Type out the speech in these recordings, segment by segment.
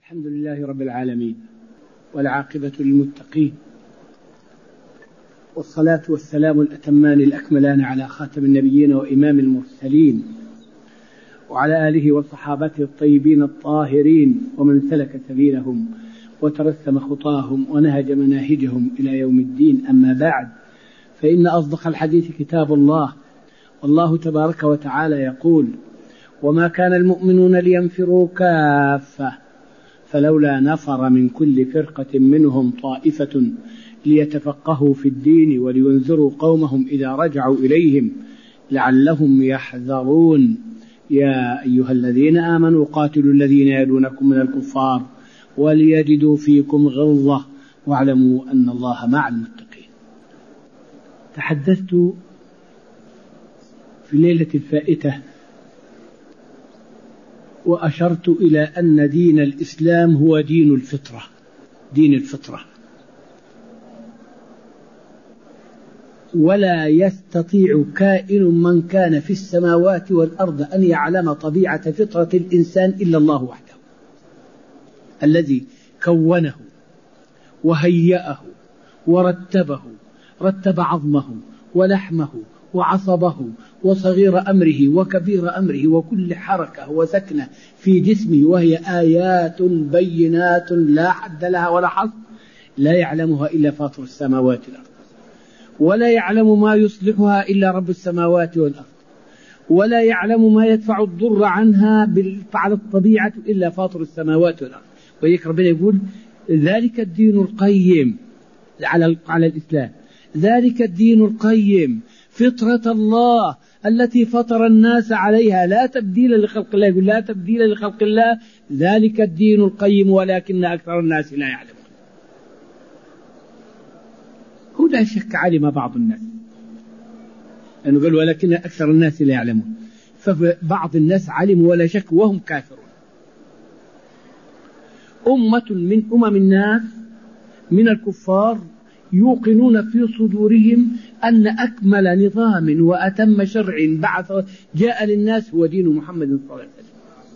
الحمد لله رب العالمين، والعاقبة للمتقين، والصلاة والسلام الأتمان الأكملان على خاتم النبيين وإمام المرسلين، وعلى آله وصحابته الطيبين الطاهرين، ومن سلك سبيلهم وترسم خطاهم ونهج مناهجهم إلى يوم الدين. أما بعد، فإن أصدق الحديث كتاب الله، والله تبارك وتعالى يقول: وما كان المؤمنون لينفروا كافة فلولا نفر من كل فرقة منهم طائفة ليتفقهوا في الدين ولينذروا قومهم إذا رجعوا إليهم لعلهم يحذرون. يا أيها الذين آمنوا قاتلوا الذين يلونكم من الكفار وليجدوا فيكم غلظة واعلموا أن الله مع المتقين. تحدثت في الليلة الفائتة وأشرت إلى أن دين الإسلام هو دين الفطرة، دين الفطرة، ولا يستطيع كائن من كان في السماوات والأرض أن يعلم طبيعة فطرة الإنسان إلا الله وحده، الذي كونه وهيأه ورتبه، رتب عظمه ولحمه وعصبه وصغير أمره وكبير أمره وكل حركة وسكنة في جسمه، وهي آيات بينات لا حد لها ولا حصر، لا يعلمها إلا فاطر السماوات والأرض، ولا يعلم ما يصلحها إلا رب السماوات والأرض، ولا يعلم ما يدفع الضر عنها على الطبيعة إلا فاطر السماوات والأرض. وذلك ربنا يقول: ذلك الدين القيم على الإسلام، ذلك الدين القيم فطرة الله التي فطر الناس عليها لا تبديل لخلق الله. يقول: لا تبديل لخلق الله، ذلك الدين القيم ولكن أكثر الناس لا يعلمون. هو لا شك علم بعض الناس، لأنه قال ولكن أكثر الناس لا يعلمون، فبعض الناس علموا ولا شك وهم كافرون. أمة من أمم الناس من الكفار يوقنون في صدورهم أن أكمل نظام وأتم شرع جاء للناس هو دين محمد صلى الله عليه وسلم،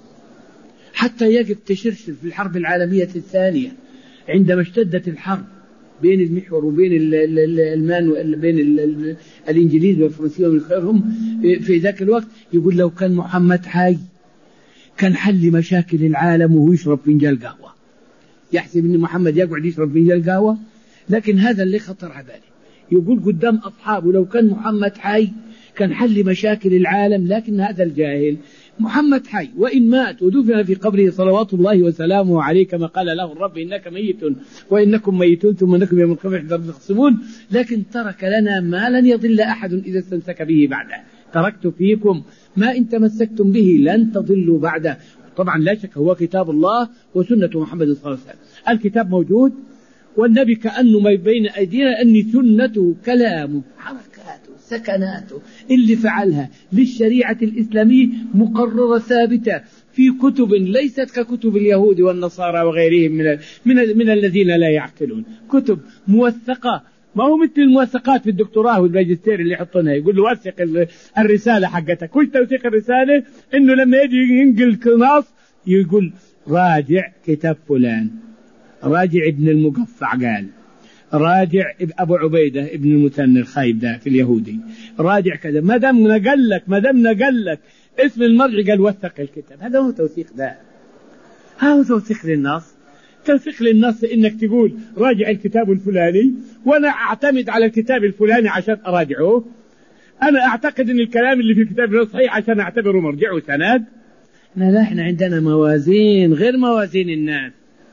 حتى يقف تشرشر في الحرب العالمية الثانية عندما اشتدت الحرب بين المحور وبين الألمان وبين الإنجليز والفرنسيين ومن خيرهم في ذاك الوقت، يقول: لو كان محمد حي كان حل مشاكل العالم وهو يشرب فنجان قهوة. يحسب أن محمد يقعد يشرب فنجان قهوة، لكن هذا اللي خطر على باله. يقول قدام أصحابه: لو كان محمد حي كان حل مشاكل العالم، لكن هذا الجاهل محمد حي، وإن مات ودفن في قبره صلوات الله وسلامه عليه كما قال له الرب: إنك ميت وإنكم ميتون ثم إنكم يوم القيامة تختصمون، لكن ترك لنا ما لن يضل أحد إذا استمسك به بعده، تركت فيكم ما إن تمسكتم به لن تضلوا بعده. طبعا لا شك هو كتاب الله وسنة محمد صلى الله عليه وسلم. الكتاب موجود، والنبي كأنه ما بين أيدينا أن سنته كلامه حركاته سكناته اللي فعلها للشريعة الإسلامية مقررة ثابتة في كتب ليست ككتب اليهود والنصارى وغيرهم من الذين لا يعقلون، كتب موثقة، ما هو مثل الموثقات في الدكتوراه والماجستير اللي يحطونها. يقول له: وثق الرسالة حقتك. وش توثيق الرسالة؟ إنه لما يجي ينقل نص يقول: راجع كتاب فلان، راجع ابن المقفع قال، راجع أبو عبيدة ابن المثنى الخايب ده في اليهودي، راجع كذا، ما دام نقل لك اسم المرجع قال وثق الكتاب. هذا هو توثيق ده، هذا توثيق للنص. توثيق للنص إنك تقول راجع الكتاب الفلاني، وأنا أعتمد على الكتاب الفلاني عشان أراجعه، أنا أعتقد أن الكلام اللي في الكتاب صحيح عشان أعتبره مرجع وسند. لا، إحنا عندنا موازين غير موازين الناس،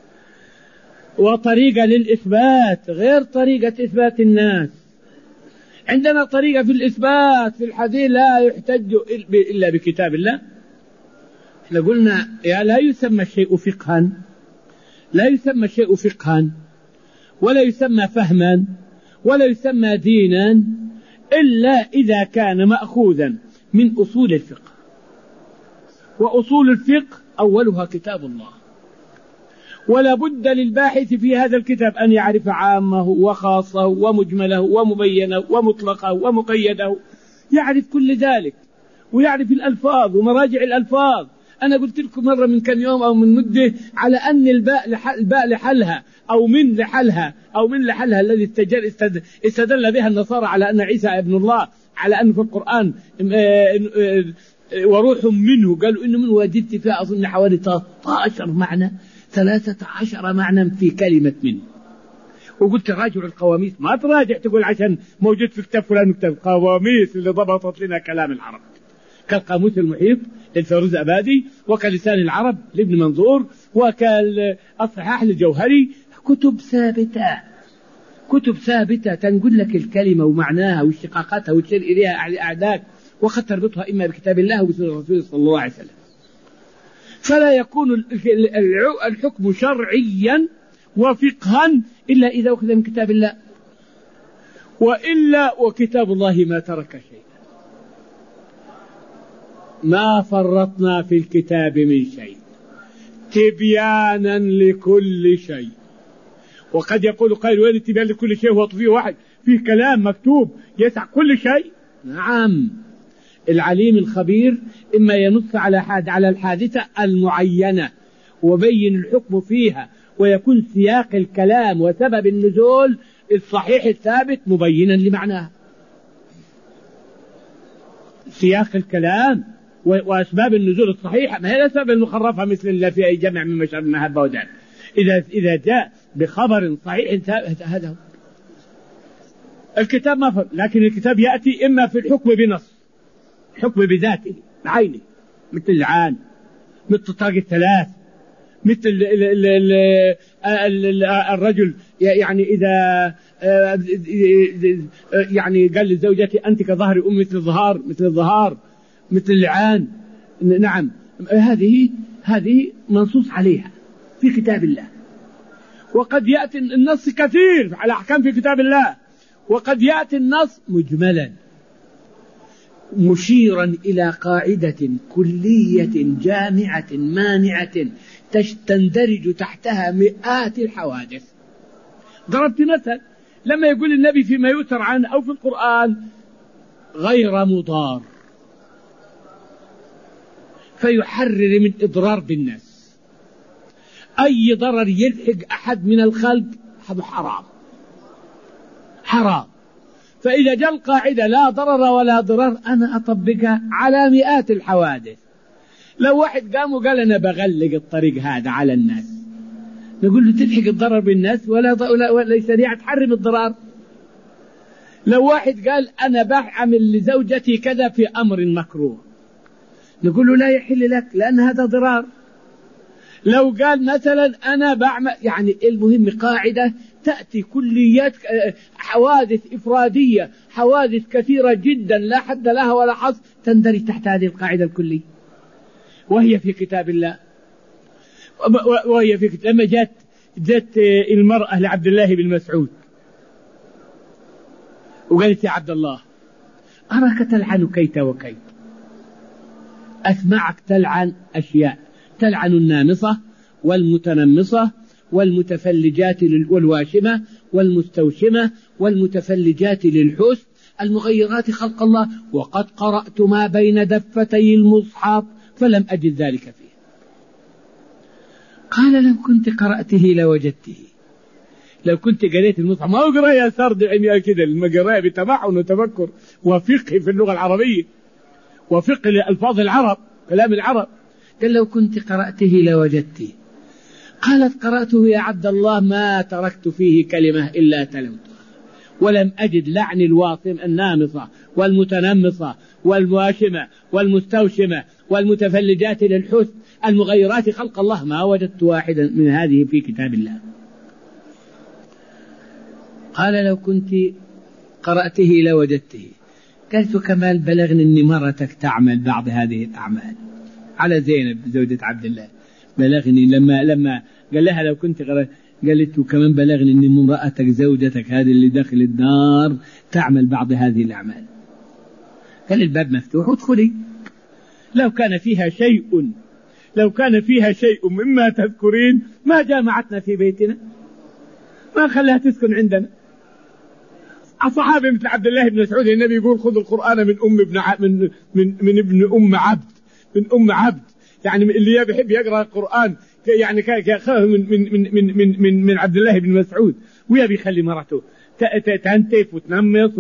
وطريقة للإثبات غير طريقة إثبات الناس. عندنا طريقة في الإثبات في الحديث لا يحتج إلا بكتاب الله. احنا قلنا لا يسمى الشيء فقها، لا يسمى الشيء فقها ولا يسمى فهما ولا يسمى دينا إلا إذا كان مأخوذا من أصول الفقه، وأصول الفقه أولها كتاب الله، ولا بد للباحث في هذا الكتاب أن يعرف عامه وخاصه ومجمله ومبينه ومطلقه ومقيده، يعرف كل ذلك، ويعرف الألفاظ ومراجع الألفاظ أنا قلت لكم مرة من كم يوم أو من مدة على أن الباء لحلها أو من لحلها الذي استدل بها النصارى على أن عيسى ابن الله، على أنه في القرآن وروح منه، قالوا إنه منه، وجدت فيها أظن حوالي 13 معنى في كلمة منه. وقلت راجع القواميس، ما تراجع تقول عشان موجود في كتاب فلان وكتاب، قواميس اللي ضبطت لنا كلام العرب، كالقاموس المحيط للفيروز أبادي، وكلسان العرب لابن منظور، وكالصحاح للجوهري. كتب ثابتة تنقل لك الكلمة ومعناها واشتقاقاتها وتشير إليها أعداك، وقد تربطها إما بكتاب الله وبسنة الرسول صلى الله عليه وسلم. فلا يكون الحكم شرعيا وفقها إلا إذا أخذ من كتاب الله، وإلا وكتاب الله ما ترك شيء، ما فرطنا في الكتاب من شيء، تبيانا لكل شيء. وقد يقول قائل وين التبيان لكل شيء؟ هو فيه واحد فيه كلام مكتوب يسع كل شيء؟ نعم، العليم الخبير إما ينص على الحادثة المعينة وبين الحكم فيها، ويكون سياق الكلام وسبب النزول الصحيح الثابت مبينا لمعناها. سياق الكلام وأسباب النزول الصحيحة، ما هي الأسباب المخرفة مثل اللي في أي جمع من مشهد المهبة ودان. إذا جاء بخبر صحيح ثابت هذا هو الكتاب، ما فرق. لكن الكتاب يأتي إما في الحكم بنص، حكم بذاته بعينه، مثل اللعان، مثل طاق الثلاث، مثل الرجل يعني إذا يعني قال لزوجتي أنت كظهر أم، مثل الظهار، مثل اللعان. نعم، هذه منصوص عليها في كتاب الله. وقد يأتي النص كثير على أحكام في كتاب الله، وقد يأتي النص مجملا مشيرا إلى قاعدة كلية جامعة مانعة تندرج تحتها مئات الحوادث. ضربت مثل لما يقول النبي فيما يؤثر عنه أو في القرآن غير مضار، فيحرر من إضرار بالناس. أي ضرر يلحق أحد من الخلق هذا حرام. فإذا جاء القاعدة لا ضرر ولا ضرر، أنا أطبقها على مئات الحوادث. لو واحد قام وقال أنا بغلق الطريق هذا على الناس، نقول له تلحق الضرر بالناس ولا شريعة تحرم الضرر. لو واحد قال أنا بعمل لزوجتي كذا في أمر مكروه، نقول له لا يحل لك لأن هذا ضرار. لو قال مثلا أنا بعمل، يعني المهم قاعدة تأتي كليات، حوادث إفرادية، حوادث كثيرة جدا لا حد لها ولا حصر تندرج تحت هذه القاعدة الكلية، وهي في كتاب الله. لما جت المرأة لعبد الله بن مسعود وقالت يا عبد الله أراك تلعن كيت وكيت، أسمعك تلعن أشياء، تلعن النامصة والمتنمصة والمتفلجات والواشمة والمستوشمة والمتفلجات للحسن المغيرات خلق الله، وقد قرأت ما بين دفتي المصحف فلم أجد ذلك فيه. قال لو كنت قرأته لوجدته. لو كنت قريت المصحف، ما هو قراية سرد علمية كده، المقراية بتمعن وتفكر وفقه في اللغة العربية وفقه لألفاظ العرب، كلام العرب. قال لو كنت قرأته لوجدته. قالت قرأته يا عبد الله ما تركت فيه كلمة إلا تلوتها، ولم أجد لعن الواصم النامصة والمتنمصة والواشمة والمستوشمة والمتفلجات للحسن المغيرات خلق الله، ما وجدت واحدا من هذه في كتاب الله. قال لو كنت قرأته لوجدته. قالت كمال بلغني أن مرتك تعمل بعض هذه الأعمال، على زينب زوجة عبد الله. بلغني لما قال لها لو كنت قالت وكمان بلغني أن امرأتك زوجتك هذه اللي داخل الدار تعمل بعض هذه الأعمال. قال الباب مفتوح وادخلي. لو كان فيها شيء مما تذكرين ما جامعتنا في بيتنا، ما خلاها تسكن عندنا. الصحابي مثل عبد الله بن مسعود النبي يقول خذوا القرآن من ابن أم عبد، يعني اللي بيحب يقرأ القرآن يعني كأخاه من عبد الله بن مسعود، ويبي يخلي مرته تنتف وتنمص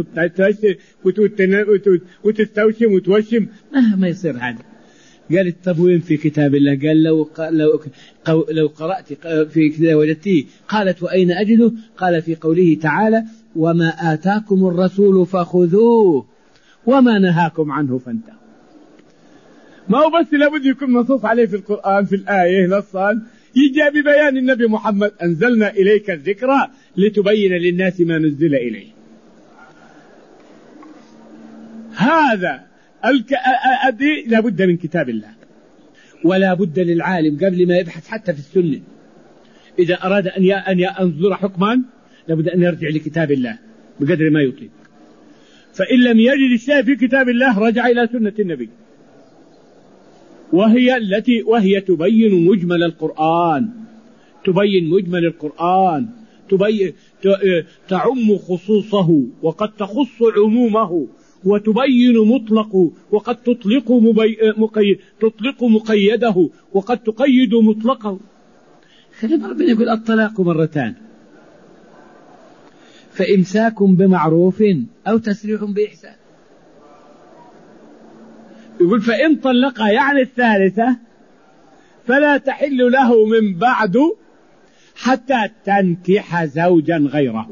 وتستوشم وتوشم، ما يصير هذا. قالت طب وين في كتاب الله؟ قال لو قرأت في كتاب وجدتيه. قالت وأين أجده؟ قال في قوله تعالى وما آتاكم الرسول فخذوه وما نهاكم عنه فانتهوا. ما هو بس لابد يكون منصوص عليه في القرآن في الآية نصا، يجي ببيان النبي محمد أنزلنا إليك الذكرى لتبين للناس ما نزل إليه. هذا لابد من كتاب الله، ولا بد للعالم قبل ما يبحث حتى في السنة إذا أراد أن ينظر حكما لابد أن يرجع لكتاب الله بقدر ما يطيق. فإن لم يجد الشيء في كتاب الله رجع إلى سنة النبي، وهي تبين مجمل القرآن، تعم خصوصه وقد تخص عمومه، وتبين مطلقه وقد تطلق مقيده وقد تقيد مطلقه. خلينا ربنا يقول الطلاق مرتان، فإمساك بمعروف أو تسريح بإحسان. يقول فإن طلقها يعني الثالثة فلا تحل له من بعد حتى تنكح زوجا غيره.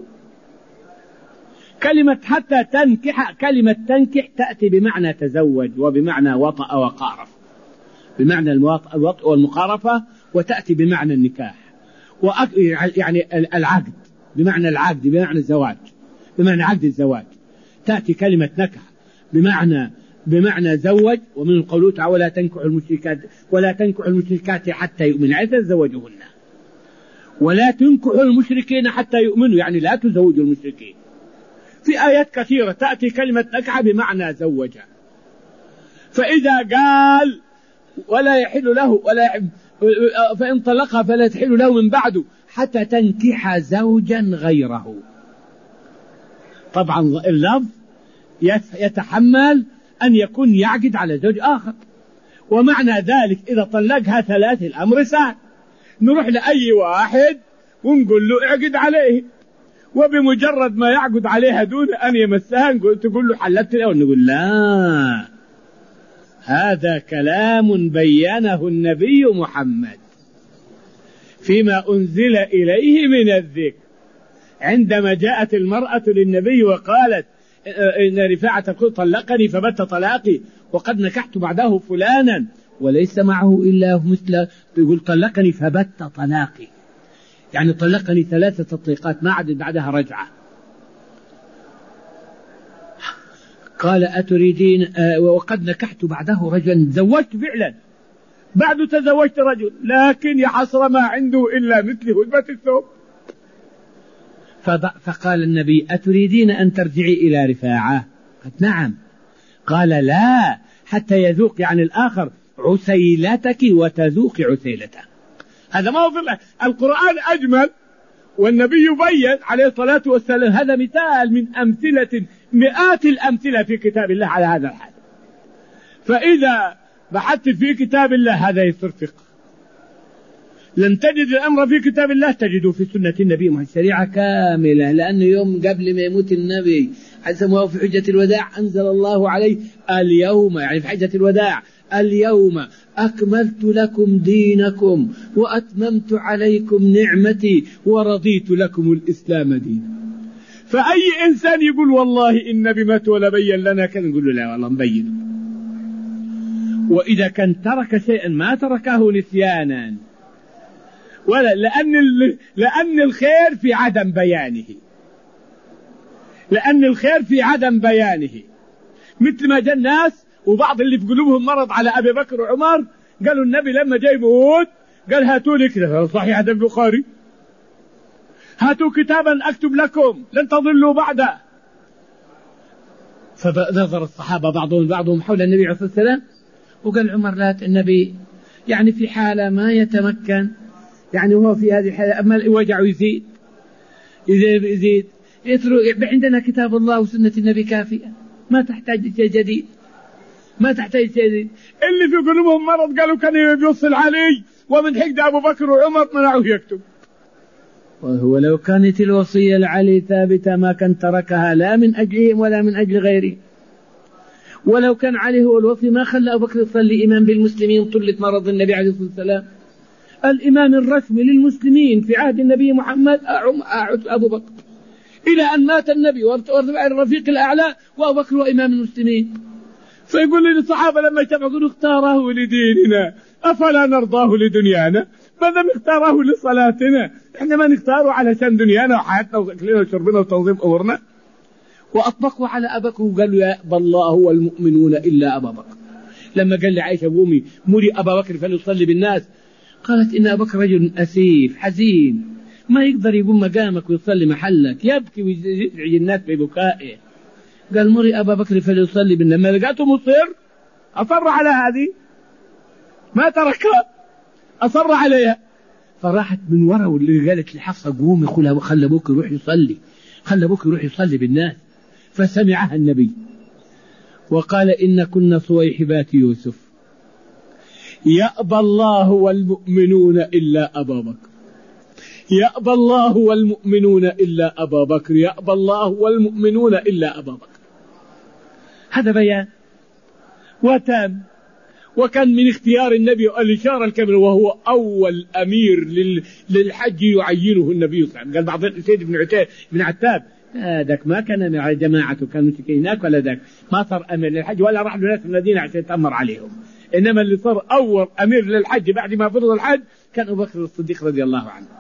كلمة حتى تنكح، كلمة تنكح تأتي بمعنى تزوج وبمعنى وطأ وقارف، بمعنى الوطأ والمقارفة، وتأتي بمعنى النكاح يعني العقد، بمعنى العقد، بمعنى الزواج، بمعنى عقد الزواج. تأتي كلمة نكح بمعنى زوج، ومن قوله تعالى ولا تنكح المشركات حتى يؤمن، لا تزوجهن، ولا تنكحوا المشركين حتى يؤمنوا، يعني لا تزوجوا المشركين. في آيات كثيرة تأتي كلمة نكح بمعنى زوج. فإذا قال ولا يحل له فإن طلقها فلا تحل له من بعد حتى تنكح زوجا غيره. طبعا اللفظ يتحمل أن يكون يعقد على زوج آخر، ومعنى ذلك إذا طلقها ثلاث الأمر سهل، نروح لأي واحد ونقول له اعقد عليه، وبمجرد ما يعقد عليها دون أن يمسها تقول له حلت له، نقول لا، هذا كلام بينه النبي محمد فيما أنزل إليه من الذكر. عندما جاءت المرأة للنبي وقالت إن رفاعة تقول طلقني فبت طلاقي وقد نكحت بعده فلانا وليس معه إلا مثل، يقول طلقني فبت طلاقي، يعني طلقني 3 تطليقات ما عاد بعدها رجعة. قال أتريدين وقد نكحت بعده رجلا، تزوجت فعلا بعد تزوجت رجل، لكن يا حسرة ما عنده إلا مثل هلبة الثوب. فقال النبي أتريدين أن ترجعي إلى رفاعة؟ قالت نعم. قال لا، حتى يذوق يعني الآخر عسيلتك وتذوق عسيلته. هذا ما هو في القرآن أجمل، والنبي يبين عليه الصلاة والسلام. هذا مثال من أمثلة مئات الأمثلة في كتاب الله على هذا الحال. فإذا بحثت في كتاب الله هذا يصير فقه. لن تجد الأمر في كتاب الله، تجده في سنة النبي محمد، شريعة كاملة. لأنه يوم قبل ما يموت النبي حسمه في حجة الوداع أنزل الله عليه اليوم، يعني في حجة الوداع، اليوم أكملت لكم دينكم وأتممت عليكم نعمتي ورضيت لكم الإسلام دينا. فأي إنسان يقول والله إن بمت ولا بين لنا كان، نقول له لا والله مبين. وإذا كان ترك شيئا ما تركه نسيانا، ولا لأن الخير في عدم بيانه، لأن الخير في عدم بيانه. مثل ما جاء الناس وبعض اللي في قلوبهم مرض على أبي بكر وعمر، قالوا النبي لما جاي يموت قال هاتوا لي كده، صحيح هذا البخاري، هاتوا كتابا أكتب لكم لن تضلوا بعده. فنظر الصحابة بعضهم حول النبي عليه الصلاة والسلام، وقال عمر لا، النبي يعني في حالة ما يتمكن، يعني هو في هذه الحالة أما الوجع يزيد عندنا كتاب الله وسنة النبي كافية، ما تحتاج شيء جديد. ما تحتاج شيء. اللي في قلوبهم مرض قالوا كان يوصل علي، ومن حقد أبو بكر وعمر منعوه يكتب. ولو كانت الوصية لعلي ثابتة ما كان تركها لا من أجلهم ولا من أجل غيره. ولو كان علي هو الوصي ما خلى أبو بكر يصلي إمام بالمسلمين طلة مرض النبي عليه الصلاة والسلام. الإمام الرسمي للمسلمين في عهد النبي محمد أبو بكر، إلى أن مات النبي وارتفع الرفيق الأعلى وأبو بكر وإمام المسلمين. فيقول لي الصحابة لما اجتمعوا يقولوا اختاره لديننا أفلا نرضاه لدنيانا؟ ماذا نختاره لصلاتنا؟ احنا ما نختاره علشان دنيانا وحياتنا وأكلنا وشربنا وتنظيم أمورنا. وأطبقوا على أبا بكر وقالوا يأبى الله والمؤمنون إلا أبا بكر. لما قال لعائشة قومي مري أبا بكر فليصلي بالناس، قالت إن أبا بكر رجل أسيف حزين ما يقدر يقوم مقامك ويصلي محلك، يبكي ويزعج الناس ببكائه. قال مري أبا بكر فليصلي بالناس. لما لقاته مصر أصر على هذه ما تركها، أصر عليها. فراحت من وراء واللي قالت لحفصة قومي خلى أبوك يروح يصلي، خلى أبوك يروح يصلي بالناس. فسمعها النبي وقال إن كنا صويحبات يوسف يأبى الله والمؤمنون إلا أبا بكر، يأبى الله والمؤمنون إلا أبا بكر، يأبى الله والمؤمنون إلا أبا بكر. هذا بيان وتام. وكان من اختيار النبي الإشارة الكاملة، وهو أول أمير للحج يعينه النبي صلى الله عليه وسلم. قال بعض سيد بن عتاب ذاك ما كان مع جماعته كانوا هناك ولا ذاك ما صار أمير للحج ولا راح لناس من المدينة عشان يتأمر عليهم، إنما اللي صار أول أمير للحج بعد ما فرض الحج كان أبو بكر الصديق رضي الله عنه.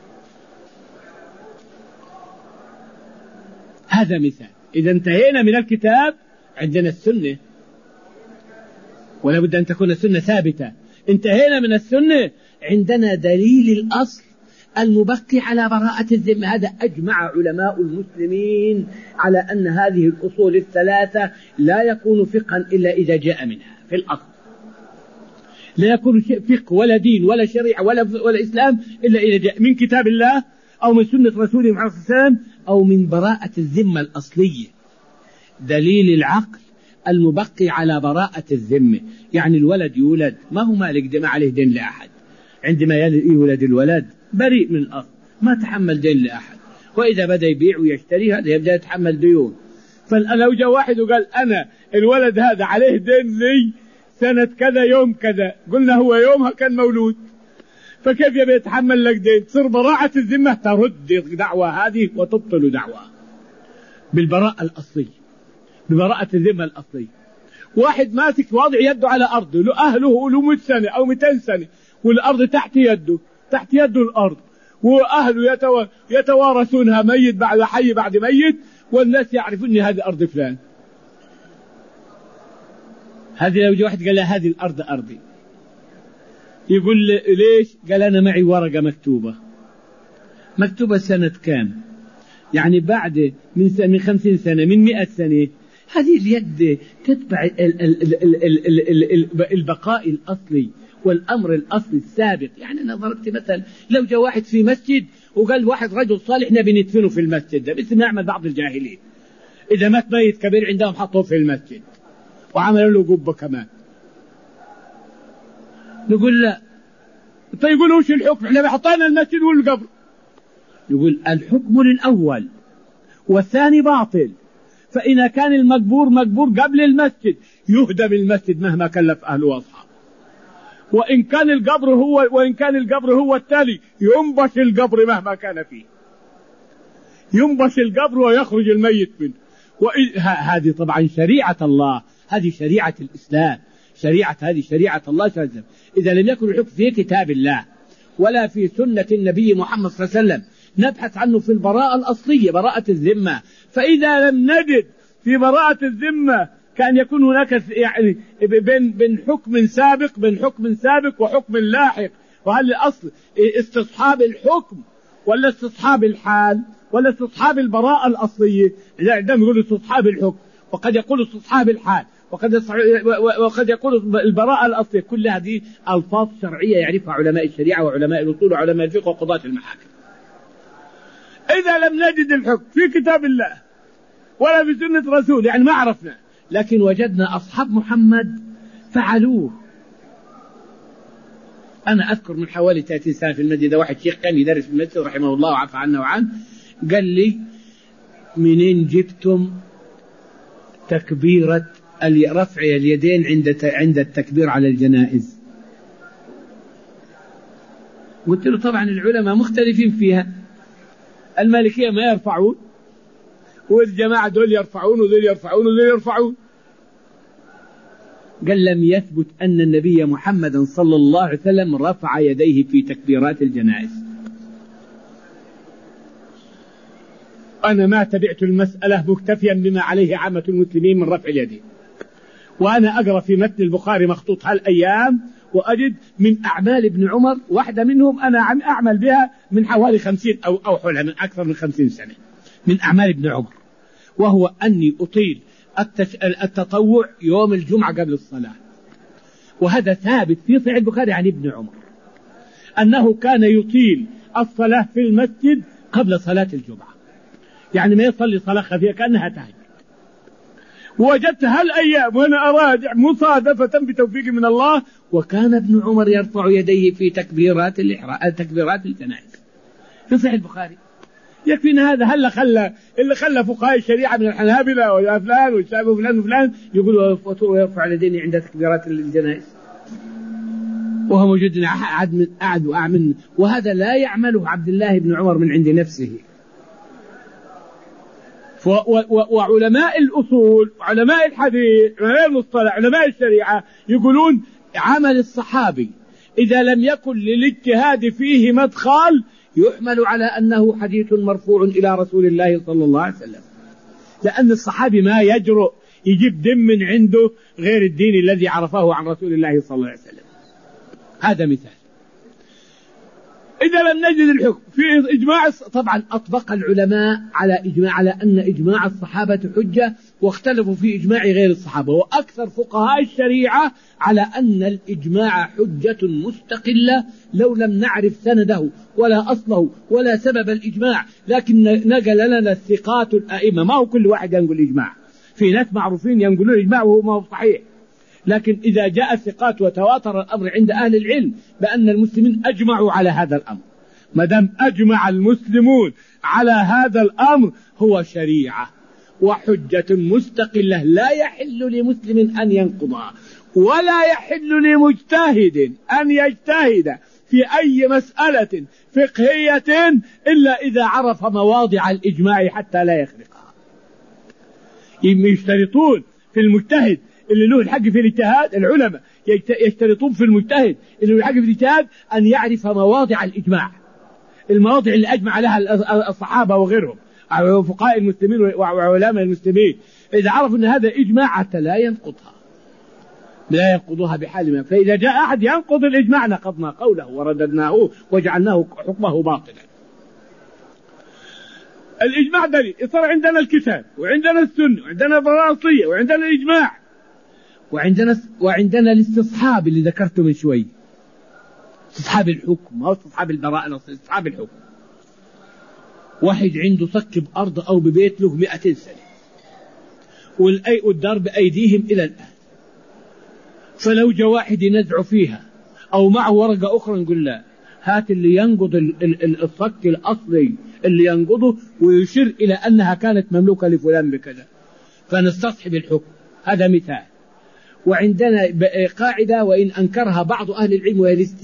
هذا مثال. إذا انتهينا من الكتاب عندنا السنة، ولا بد أن تكون السنة ثابتة. انتهينا من السنة عندنا دليل الأصل المبقي على براءة الذمة. هذا أجمع علماء المسلمين على أن هذه الأصول الثلاثة لا يكون فقها إلا إذا جاء منها في الأصل. لا يكون فقه ولا دين ولا شريعة ولا إسلام إلا إذا جاء من كتاب الله أو من سنة رسوله محمد صلى الله عليه وسلم أو من براءة الذمة الأصلية. دليل العقل المبقي على براءة الذمة. يعني الولد يولد ما هو مالك ما عليه دين لأحد، عندما يولد الولد بريء من الأصل ما تحمل دين لأحد، وإذا بدأ يبيع ويشتري هذا يبدأ يتحمل ديون. فلو جاء واحد وقال أنا الولد هذا عليه دين لي سنة كذا يوم كذا، قلنا هو يومها كان مولود، فكيف يبي يتحمل لك دين؟ تصير براءة الذمة ترد دعوة هذه وتبطل دعوة بالبراءة الأصلية، ببراءة الذمة الأصلية. واحد ماسك واضع يده على أرضه، له أهله له 100 سنة أو 200 سنة والأرض تحت يده، تحت يده الأرض، وأهله يتوارثونها ميت بعد حي بعد ميت، والناس يعرفون أن هذه أرض فلان. هذه لو جاء واحد قال له هذه الأرض أرضي، يقول ليش؟ قال أنا معي ورقة مكتوبة سنة كام، يعني بعد من 50 سنة من 100 سنة. هذه اليد تتبع البقاء الأصلي والأمر الأصلي السابق. يعني أنا ضربت مثل، لو جاء واحد في مسجد وقال واحد رجل صالح نبي ندفنه في المسجد ده، مثل ما يعمل بعض الجاهلين إذا مات ميت كبير عندهم حطوه في المسجد وعملوا له قبة كمان. نقول لا، فيقول وش الحكم؟ احنا بحطينا المسجد والقبر. يقول الحكم للأول والثاني باطل، فإذا كان المقبور مقبور قبل المسجد يهدم المسجد مهما كلف أهله وأصحابه، وإن كان القبر هو التالي ينبش القبر مهما كان فيه، ينبش القبر ويخرج الميت منه. هذه طبعا شريعة الله، هذه شريعة الإسلام، هذه شريعة الله شريعة. إذا لم يكن الحكم في كتاب الله ولا في سنة النبي محمد صلى الله عليه وسلم نبحث عنه في البراءة الأصلية، براءة الذمة. فإذا لم نجد في براءة الذمة كان يكون هناك يعني بين حكم سابق وحكم لاحق. وهل الأصل استصحاب الحكم ولا استصحاب الحال ولا استصحاب البراءة الأصلية؟ عندما يقول استصحاب الحكم وقد يقول استصحاب الحال وقد يقول البراءة الأصلية، كل هذه ألفاظ شرعية يعرفها علماء الشريعة وعلماء الأصول وعلماء الفقه وقضاة المحاكم. إذا لم نجد الحكم في كتاب الله ولا في سنة رسول، يعني ما عرفنا، لكن وجدنا أصحاب محمد فعلوه. أنا أذكر من حوالي 30 سنة في المسجد واحد شيخ كان يدرس في المسجد رحمه الله وعفى عنه وعنه، قال لي منين جبتم تكبيرة رفع اليدين عند التكبير على الجنائز؟ قلت له طبعا العلماء مختلفين فيها، المالكية ما يرفعون، والجماعة دول يرفعون وذول يرفعون وذول يرفعون. قال لم يثبت أن النبي محمد صلى الله عليه وسلم رفع يديه في تكبيرات الجنائز. أنا ما تبعت المسألة مكتفيا بما عليه عامة المسلمين من رفع اليدين، وأنا أقرأ في متن البخاري مخطوط هالأيام وأجد من أعمال ابن عمر واحدة منهم أنا أعمل بها من حوالي 50 أو حولها من أكثر من 50 سنة، من أعمال ابن عمر، وهو أني أطيل التطوع يوم الجمعة قبل الصلاة. وهذا ثابت في صحيح البخاري عن ابن عمر أنه كان يطيل الصلاة في المسجد قبل صلاة الجمعة، يعني ما يصلي صلاة خفيفة كأنها تهجد. ووجدت هالأيام وأنا أراجع مصادفة بتوفيق من الله، وكان ابن عمر يرفع يديه في تكبيرات الجنائز في صحيح البخاري. يكفينا هذا. اللي خلى فقهاء الشريعة من الحنابلة وفلان والشافعي وفلان وفلان يقولوا ويرفع يديه عند تكبيرات الجنائز، وهو موجود أعد وأعمل، وهذا لا يعمله عبد الله بن عمر من عند نفسه. وعلماء الأصول، علماء الحديث، علماء المصطلح، علماء الشريعة يقولون عمل الصحابي إذا لم يكن للاجتهاد فيه مدخل يحمل على أنه حديث مرفوع إلى رسول الله صلى الله عليه وسلم، لأن الصحابي ما يجرؤ يجيب دم من عنده غير الدين الذي عرفه عن رسول الله صلى الله عليه وسلم. هذا مثال. إذا لم نجد الحكم في إجماع، طبعا أطبق العلماء على أن إجماع الصحابة حجة، واختلفوا في إجماع غير الصحابة، وأكثر فقهاء الشريعة على أن الإجماع حجة مستقلة لو لم نعرف سنده ولا أصله ولا سبب الإجماع، لكن نقل لنا الثقات الأئمة. ما هو كل واحد ينقل إجماع، في ناس معروفين ينقلون إجماع وهو ما هو صحيح، لكن إذا جاء الثقات وتواتر الأمر عند أهل العلم بأن المسلمين أجمعوا على هذا الأمر، ما دام أجمع المسلمون على هذا الأمر هو شريعة وحجة مستقلة لا يحل لمسلم أن ينقضها، ولا يحل لمجتهد أن يجتهد في أي مسألة فقهية إلا إذا عرف مواضع الإجماع حتى لا يخرقها. يشترطون في المجتهد اللي له الحق في الاجتهاد، العلماء يشترطون في المجتهد اللي له الحق في الاجتهاد أن يعرف مواضع الإجماع، المواضع اللي أجمع لها الصحابة وغيرهم فقهاء المسلمين وعلماء المسلمين. إذا عرفوا أن هذا إجماع حتى لا ينقضها بحال ما، فإذا جاء أحد ينقض الإجماع نقضنا قوله ورددناه وجعلناه حكمه باطلا. الإجماع دليل، صار عندنا الكتاب وعندنا السنة وعندنا البراءة وعندنا الإجماع وعندنا الاستصحاب اللي ذكرته من شوي، استصحاب الحكم أو استصحاب البراءة، استصحاب الحكم. واحد عنده صك بأرض أو ببيت له 200 سنة والدار بأيديهم إلى الآن، فلو جاء واحد ينزع فيها أو معه ورقة أخرى نقول لا هات اللي ينقض الصك الأصلي اللي ينقضه ويشير إلى أنها كانت مملوكة لفلان بكذا، فنستصحب الحكم. هذا مثال. وعندنا قاعدة وإن أنكرها بعض أهل العلم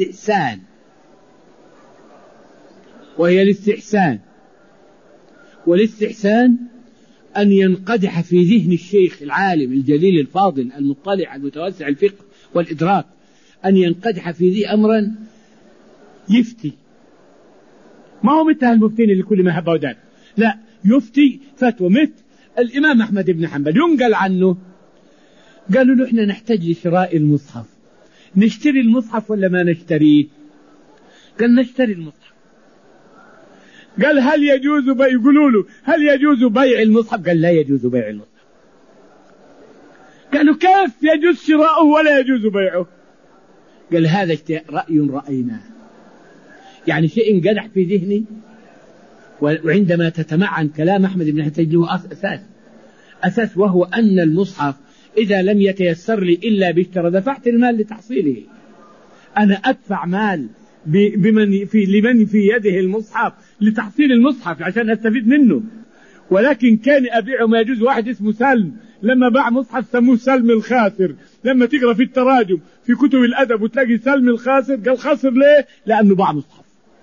وهي الاستحسان. والاستحسان أن ينقدح في ذهن الشيخ العالم الجليل الفاضل المطلع المتوسع الفقه والإدراك، أن ينقدح في ذي أمرا يفتي، ما هو مثل المفتين اللي كل ما هبه ودان، لا، يفتي فتوى مثل الإمام أحمد بن حنبل. ينقل عنه قالوا له إحنا نحتاج لشراء المصحف، نشتري المصحف ولا ما نشتريه؟ قال نشتري المصحف. قال هل يجوز يقولوا له هل يجوز بيع المصحف؟ قال لا يجوز بيع المصحف. قالوا كيف يجوز شراؤه ولا يجوز بيعه؟ قال هذا رأي رأيناه، يعني شيء انقدح في ذهني، وعندما تتمعن كلام أحمد بن حنبل له أساس، وهو أن المصحف إذا لم يتيسر لي إلا باشترى دفعت المال لتحصيله. أنا أدفع مال لمن في يده المصحف لتحصيل المصحف عشان أستفيد منه. ولكن كان أبيعه ما يجوز. واحد اسمه سلم لما باع مصحف سموه سلم الخاسر. لما تقرأ في التراجم في كتب الأدب وتلاقي سلم الخاسر، قال خاسر ليه؟ لأنه باع مصحف.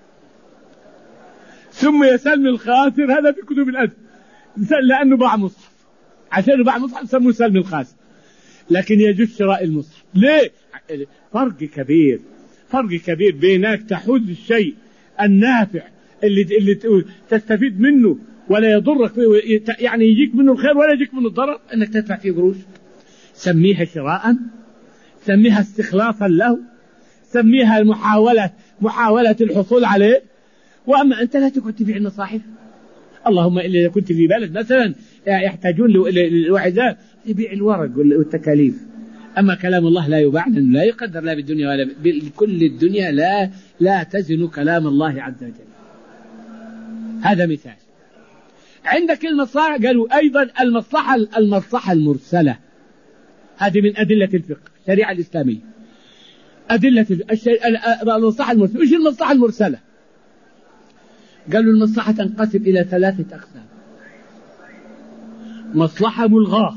سمي سلم الخاسر هذا في كتب الأدب لأنه باع مصحف، عشان باع مصحف سموه سلم الخاسر. لكن يجوز شراء المصحف. ليه؟ فرق كبير بينك تحوز الشيء النافع اللي تستفيد منه ولا يضرك، يعني يجيك منه الخير ولا يجيك منه الضرر، انك تدفع فيه قروش. سميها شراء، سميها استخلاصا له، سميها محاولة الحصول عليه. واما انت لا تقعد تبيع المصاحف، اللهم الا اذا كنت في بلد مثلا يحتاجون للوحدات تبيع الورق والتكاليف. اما كلام الله لا يباع، لا يقدر لا بالدنيا ولا بكل الدنيا، لا تزن كلام الله عز وجل. هذا مثال. عندك المصلحة، قالوا أيضا المصلحة المرسلة، هذه من أدلة الفقه الشريعة الإسلامية. أدلة المصلحة المرسلة. وش المصلحة المرسلة؟ قالوا المصلحة تنقسم إلى 3 أقسام. مصلحة ملغاة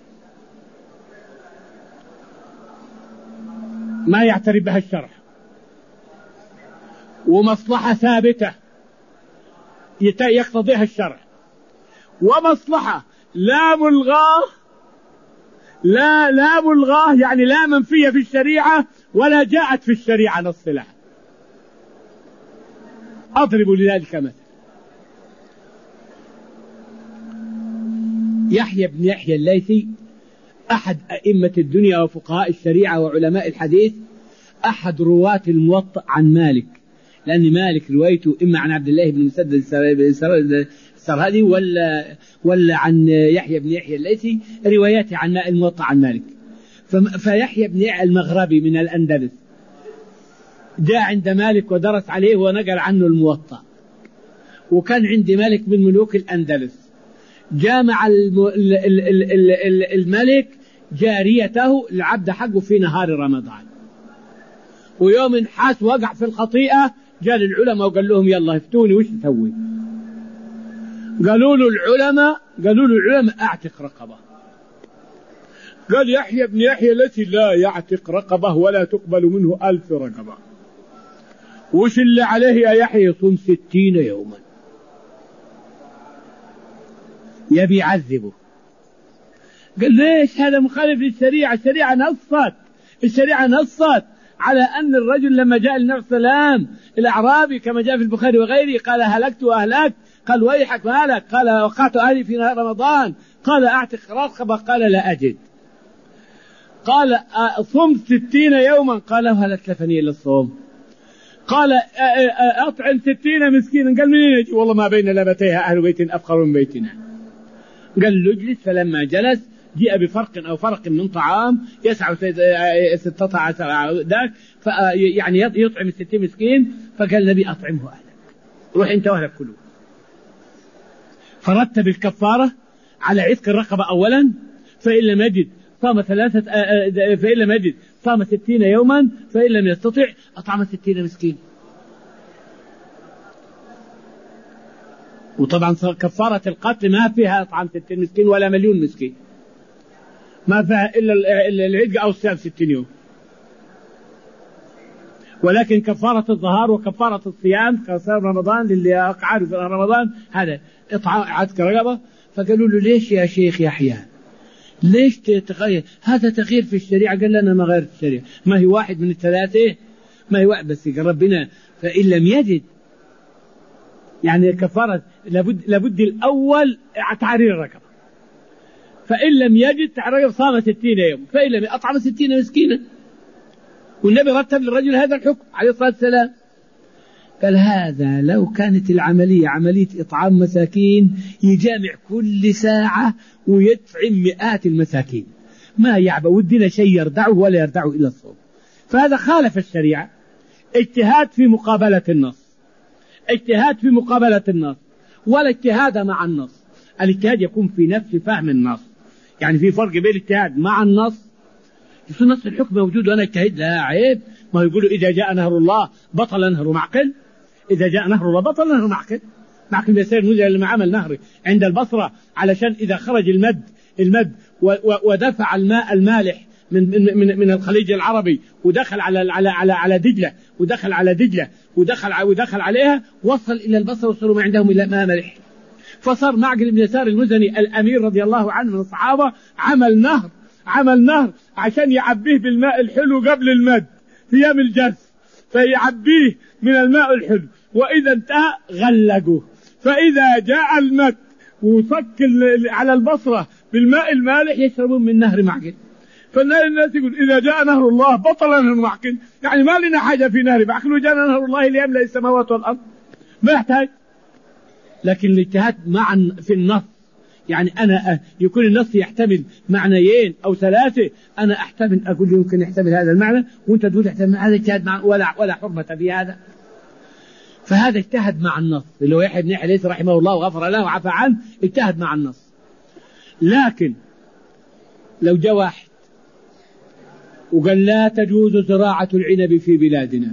ما يعترف بها الشرع، ومصلحة ثابتة يقتضيها الشرع، ومصلحة لا ملغاة يعني لا منفية في الشريعة ولا جاءت في الشريعة نص لها. أضرب لذلك مثل. يحيى بن يحيى الليثي أحد أئمة الدنيا وفقهاء الشريعة وعلماء الحديث، أحد رواة الموطأ عن مالك، لأن مالك روايته إما عن عبد الله بن مسدد السرهدي ولا عن يحيى بن يحيى الليثي، رواياته عن الموطأ عن مالك. فيحيى بن يحيى المغربي من الأندلس جاء عند مالك ودرس عليه ونقل عنه الموطأ، وكان عند مالك من ملوك الأندلس. جامع الملك جاريته العبد حقه في نهار رمضان، ويوم حاس وقع في الخطيئة جاء للعلماء وقال لهم يلا افتوني وش تسوي. قالوا له العلماء اعتق رقبة. قال يحيى بن يحيى التي لا يعتق رقبة ولا تقبل منه 1000 رقبة. وش اللي عليه يا يحيى؟ يصوم 60 يوما. يبي يعذبه. قال ليش؟ هذا مخالف للشريعة. الشريعة نصت على أن الرجل لما جاء النبي صلى الله عليه وسلم الأعرابي كما جاء في البخاري وغيره قال هلكت وأهلكت، قال ويحك مالك، قال وقعت أهلي في نهار رمضان، قال أعتق رقبة، قال لا أجد، قال صم 60 يوما، قال هل أتلفني إلا الصوم، قال أطعم 60 مسكينا، قال منين يجي؟ والله ما بين لبتيها أهل بيت أفقر من بيتنا. قال له اجلس. فلما جلس جاء فرق من طعام يسع 16 ذاك، يعني يطعم 60 مسكين. فقال النبي أطعمه أهلك، روح أنت وأهلك كلوا. فرتب الكفارة على عتق الرقبة أولا، فإن لم يجد صام 60 يوما، فإن لم يستطع أطعم 60 مسكين. وطبعا كفارة القتل ما فيها أطعام 60 مسكين ولا مليون مسكين، ما فيها إلا العتق أو الصيام 60 يوم. ولكن كفارة الظهار وكفارة الصيام كصيام رمضان للي أقعد في رمضان هذا إطعام عتق رقبة. فقالوا له ليش يا شيخ يحيى ليش تتغير؟ هذا تغيير في الشريعة. قال لنا ما غيرت الشريعة، ما هي واحد من الثلاثة، ما هي واحد بس. قال ربنا فإن لم يجد، يعني كفارة لابد الأول تعرير الرقبة، فإن لم يجد تعرير صام 60 يوم، فإن لم أطعم 60 مسكينا. والنبي رتب للرجل هذا الحكم عليه الصلاة والسلام. قال هذا لو كانت العملية عملية إطعام مساكين يجامع كل ساعة ويطعم مئات المساكين، ما يعبأ ودنا شيء يردعه ولا يردعه إلا الصوم. فهذا خالف الشريعة. اجتهاد في مقابلة النص، ولا اجتهاد مع النص. الاجتهاد يكون في نفس فهم النص، يعني في فرق بين الاجتهاد مع النص. في نص الحكم موجود وأنا اجتهد، لا عيب. ما يقولوا إذا جاء نهر الله بطل نهر معقل، إذا جاء نهر الله بطل نهر معقل. معقل بن يسار المزني لما عمل نهر عند البصرة علشان إذا خرج المد ودفع الماء المالح من الخليج العربي ودخل على دجلة، ودخل عليها، وصل إلى البصرة، وصلوا ما عندهم إلا ماء مالح. فصار معقل بن يسار المزني الأمير رضي الله عنه من الصحابة عمل نهر عشان يعبيه بالماء الحلو قبل المد في يوم الجرس، فيعبيه من الماء الحلو، وإذا انتهى غلقوه. فإذا جاء المد وصك على البصرة بالماء المالح يشربون من نهر معقل. فالناس يقول إذا جاء نهر الله بطل نهر معقل، يعني ما لنا حاجة في نهر معقل، وجاء نهر الله ليملأ السماوات والأرض، ما يحتاج. لكن الاجتهاد معا في النص، يعني أنا يكون النص يحتمل معنيين أو ثلاثة، أنا أحتمل أقول يمكن يحتمل هذا المعنى وأنت تقول يحتمل هذا، اجتهاد ولا حرمة في هذا. فهذا اجتهد مع النص، اللي هو يحيى بن يحيى الليثي رحمه الله وغفر له وعفى عنه، اجتهد مع النص. لكن لو جاء واحد وقال لا تجوز زراعة العنب في بلادنا،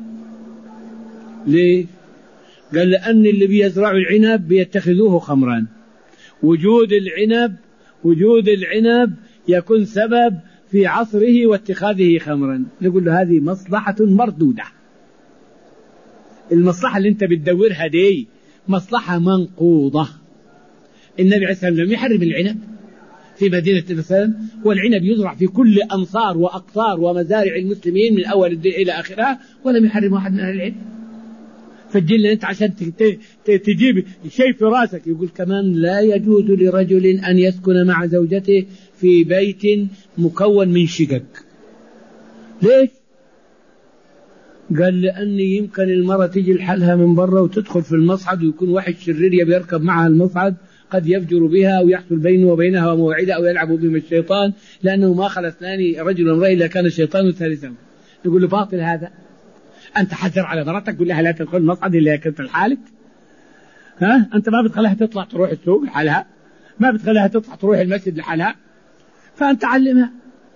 ليه؟ قال لأن اللي بيزرعوا العنب بيتخذوه خمرا، وجود العنب يكون سبب في عصره واتخاذه خمرا. نقول له هذه مصلحة مردودة، المصلحة اللي انت بتدورها دي مصلحة منقوضة. النبي عليه الصلاة والسلام لم يحرم العنب في مدينة مثلا، والعنب يزرع في كل أمصار وأقطار ومزارع المسلمين من أول الدين إلى آخرها، ولم يحرم واحد من أهل العلم. فالجل أنت عشان تجيب شيء في راسك. يقول كمان لا يجوز لرجل أن يسكن مع زوجته في بيت مكون من شقق. ليش؟ قال لأن يمكن المرأة تيجي لحالها من برا وتدخل في المصعد، ويكون واحد شرير يبي يركب معها المصعد، قد يفجر بها أو يحصل بينه وبينها موعدة أو يلعب بهم الشيطان، لأنه ما خلى اثنان رجل وامرأة إلا كان الشيطان ثالثا. يقول له باطل هذا. أنت حذر على مراتك، قل لها لا تدخل المصعد إلا كنت لحالك. أنت ما بتخليها تطلع تروح السوق لحالها، ما بتخليها تطلع تروح المسجد لحالها، فأنت علمها.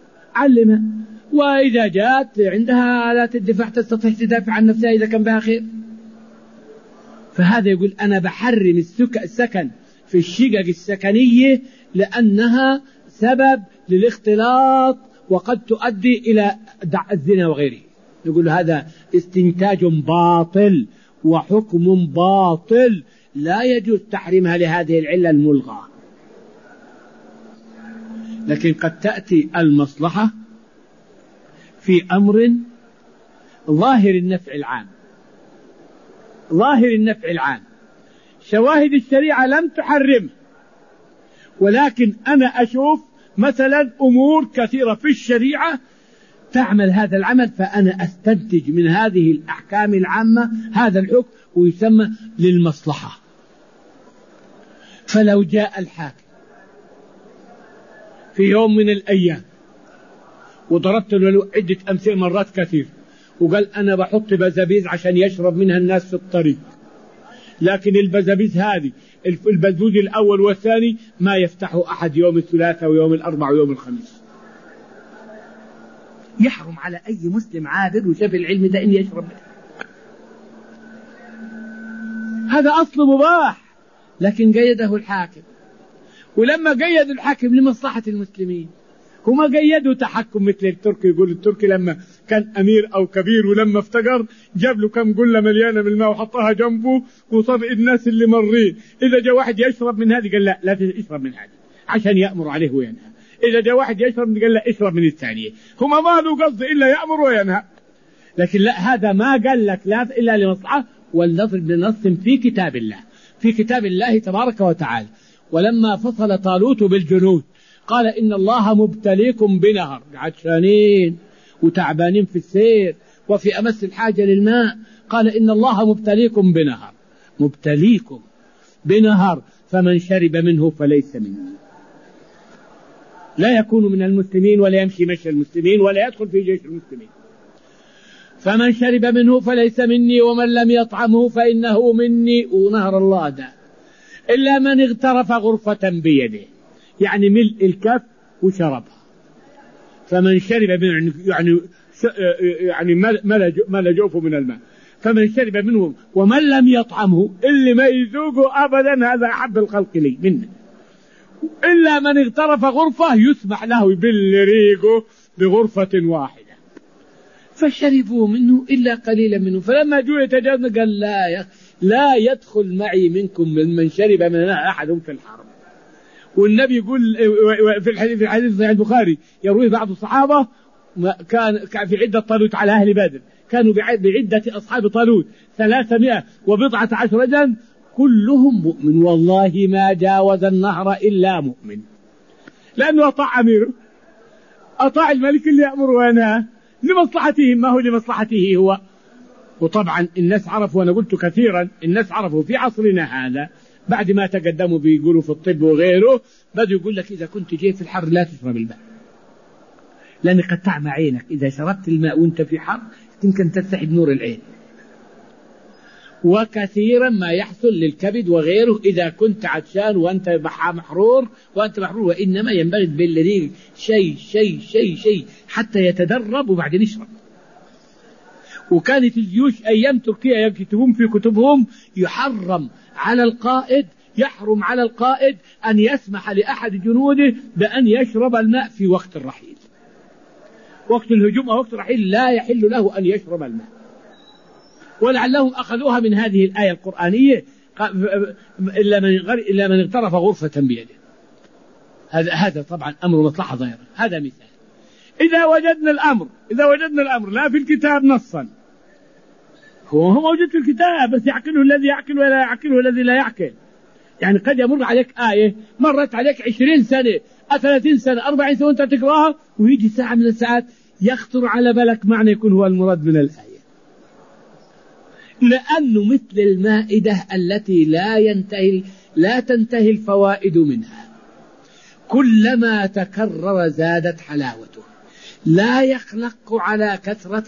وإذا جاءت عندها آلات الدفاع تستطيع تدافع عن نفسها إذا كان بها خير. فهذا يقول أنا بحرم السكن في الشقق السكنية لأنها سبب للاختلاط وقد تؤدي إلى الزنا وغيره. يقول هذا استنتاج باطل وحكم باطل، لا يجوز تحريمها لهذه العلة الملغاة. لكن قد تأتي المصلحة في أمر ظاهر النفع العام، شواهد الشريعة لم تحرمه، ولكن أنا أشوف مثلا أمور كثيرة في الشريعة تعمل هذا العمل، فأنا أستنتج من هذه الأحكام العامة هذا الحكم، ويسمى للمصلحة. فلو جاء الحاكم في يوم من الأيام، وضربت له عدة أمثلة مرات كثير، وقال أنا بحط بزابيز عشان يشرب منها الناس في الطريق، لكن البزابيز هذه البزبوز الأول والثاني ما يفتحه أحد يوم الثلاثاء ويوم الأربعاء ويوم الخميس، يحرم على أي مسلم عابر وشاف العلم ده إن يشرب منه. هذا أصل مباح، لكن قيده الحاكم. ولما قيد الحاكم لمصلحة المسلمين، هما قيدوا تحكم مثل التركي. يقول التركي لما كان أمير أو كبير ولما افتقر جاب له كم قلة مليانة من الماء وحطها جنبه، وصار الناس اللي مرين إذا جاء واحد يشرب من هذه قال لا تشرب من هذه عشان يأمر عليه وينهى. إذا جاء واحد يشرب قال لا اشرب من الثانية. هما ما له قصد إلا يأمر وينهى. لكن لا، هذا ما قال لك لا إلا لمصلحة، ولنضرب بنص في كتاب الله تبارك وتعالى. ولما فصل طالوت بالجنود قال إن الله مبتليكم بنهر، عطشانين وتعبانين في السير وفي أمس الحاجة للماء، قال إن الله مبتليكم بنهر فمن شرب منه فليس مني. لا يكون من المسلمين ولا يمشي مشي المسلمين ولا يدخل في جيش المسلمين. فمن شرب منه فليس مني ومن لم يطعمه فإنه مني. ونهر الله ده إلا من اغترف غرفة بيده، يعني ملء الكف وشربها. فمن شرب منه يعني ملأ جوفه من الماء. فمن شرب منه ومن لم يطعمه، اللي ما يذوقه أبدا، هذا أحب الخلق لي منه. إلا من اغترف غرفة يسمح له يبل ريقه بغرفة واحدة. فشربوا منه إلا قليلا منه. فلما جوا يتجاوزون قال لا يدخل معي منكم من شرب من أحد في الحرب. والنبي يقول في الحديث صحيح البخاري يرويه بعض الصحابة، كان في عدة طالوت على أهل بدر، كانوا بعدة أصحاب طالوت 310 رجلا كلهم مؤمن، والله ما جاوز النهر إلا مؤمن، لأنه أطاع أميره، أطاع الملك اللي يأمر وينهى لمصلحتهم، ما هو لمصلحته هو. وطبعا الناس عرفوا، وأنا قلت كثيرا، الناس عرفوا في عصرنا هذا بعد ما تقدموا بيقولوا في الطب وغيره، بدوا يقول لك إذا كنت جاي في الحر لا تشرب الماء، لأن قد تعمى عينك، إذا شربت الماء وانت في حر يمكن تستحي بنور العين. وكثيرا ما يحصل للكبد وغيره إذا كنت عطشان وأنت محرور، وإنما ينبغي بالريق شيء حتى يتدرب وبعدين يشرب. وكانت الجيوش أيام تركيا يكتبون في كتبهم يحرم على القائد أن يسمح لأحد جنوده بأن يشرب الماء في وقت الرحيل. وقت الهجوم أو وقت الرحيل لا يحل له أن يشرب الماء. ولعلهم أخذوها من هذه الآية القرآنية إلا من اغترف غرفة بيده. هذا طبعا أمر مصلحة ظاهرة. هذا مثال. إذا وجدنا الأمر لا في الكتاب نصا، هو موجود في الكتاب بس يعقله الذي يعقل ولا يعقله الذي لا يعقل. يعني قد يمر عليك آية مرت عليك 20 سنة 30 سنة 40 سنة وانت تقراها، ويجي ساعة من الساعات يخطر على بالك معنى يكون هو المراد من الآية. لأنه مثل المائدة التي لا تنتهي الفوائد منها، كلما تكرر زادت حلاوته، لا يخلق على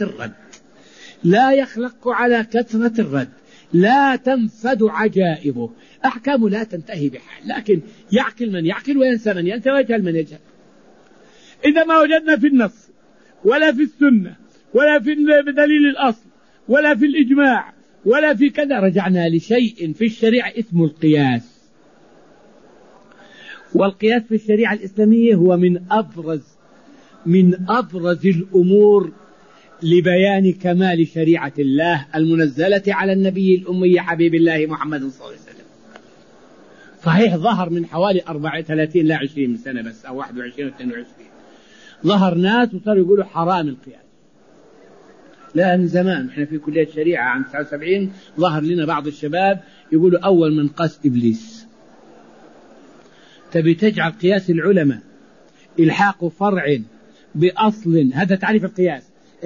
كثرة الرد، لا تنفد عجائبه، أحكامه لا تنتهي بحال، لكن يعقل من يعقل وينسى من ينسى ويجهل من يجهل. إذا ما وجدنا في النص ولا في السنة ولا في دليل الأصل ولا في الإجماع ولا في كذا، رجعنا لشيء في الشريعة اسمه القياس. والقياس في الشريعة الإسلامية هو من أبرز الأمور لبيان كمال شريعة الله المنزلة على النبي الأمي حبيب الله محمد صلى الله عليه وسلم. صحيح ظهر من حوالي 34 لا 20 سنة بس، أو 21 و 22 ظهر ناس وصاروا يقولوا حرام القياس. لأن زمان احنا في كلية شريعة عام 79 ظهر لنا بعض الشباب يقولوا أول من قاس إبليس. تبي تجعل قياس العلماء إلحاق فرع بأصل، هذا تعريف القياس،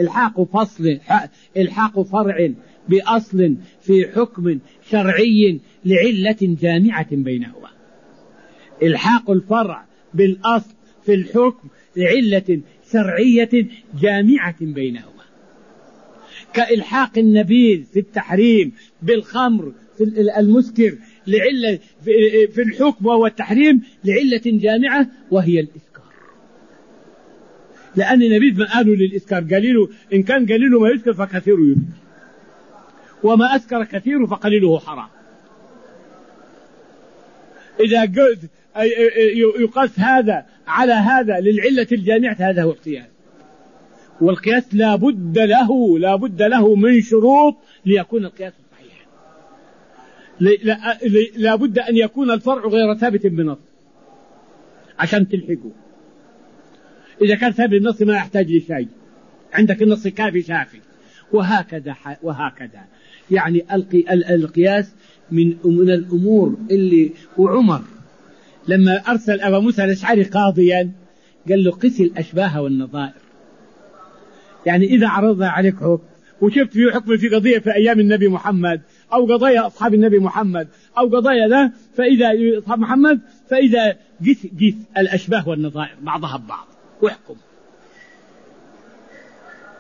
إلحاق فرع بأصل في حكم شرعي لعلة جامعة بينهما. إلحاق الفرع بالأصل في الحكم لعلة شرعية جامعة بينهما، كإلحاق النبيذ في التحريم بالخمر في المسكر لعلة في الحكم وهو التحريم لعلة جامعة وهي الإسكار. لأن النبيذ ما قالوا للإسكار، قالوا إن كان قليله ما يسكر فكثيره يسكر، وما أسكر كثيره فقليله حرام. إذا يقاس هذا على هذا للعلة الجامعة هذا هو القياس. والقياس لا بد له من شروط ليكون القياس صحيحا. لا بد أن يكون الفرع غير ثابت بنص عشان تلحقه. إذا كان ثابت بالنص ما يحتاج لشيء، عندك النص كافي شافي، وهكذا. يعني القياس من الأمور اللي. وعمر لما أرسل أبا موسى الأشعري قاضيا قال له قس الأشباه والنظائر. يعني إذا عرضنا عليك حكم وشفت فيه حكم في قضية في أيام النبي محمد أو قضايا أصحاب النبي محمد أو قضايا له، فإذا أصحاب محمد فإذا قس الأشباه والنظائر بعضها ببعض واحكم.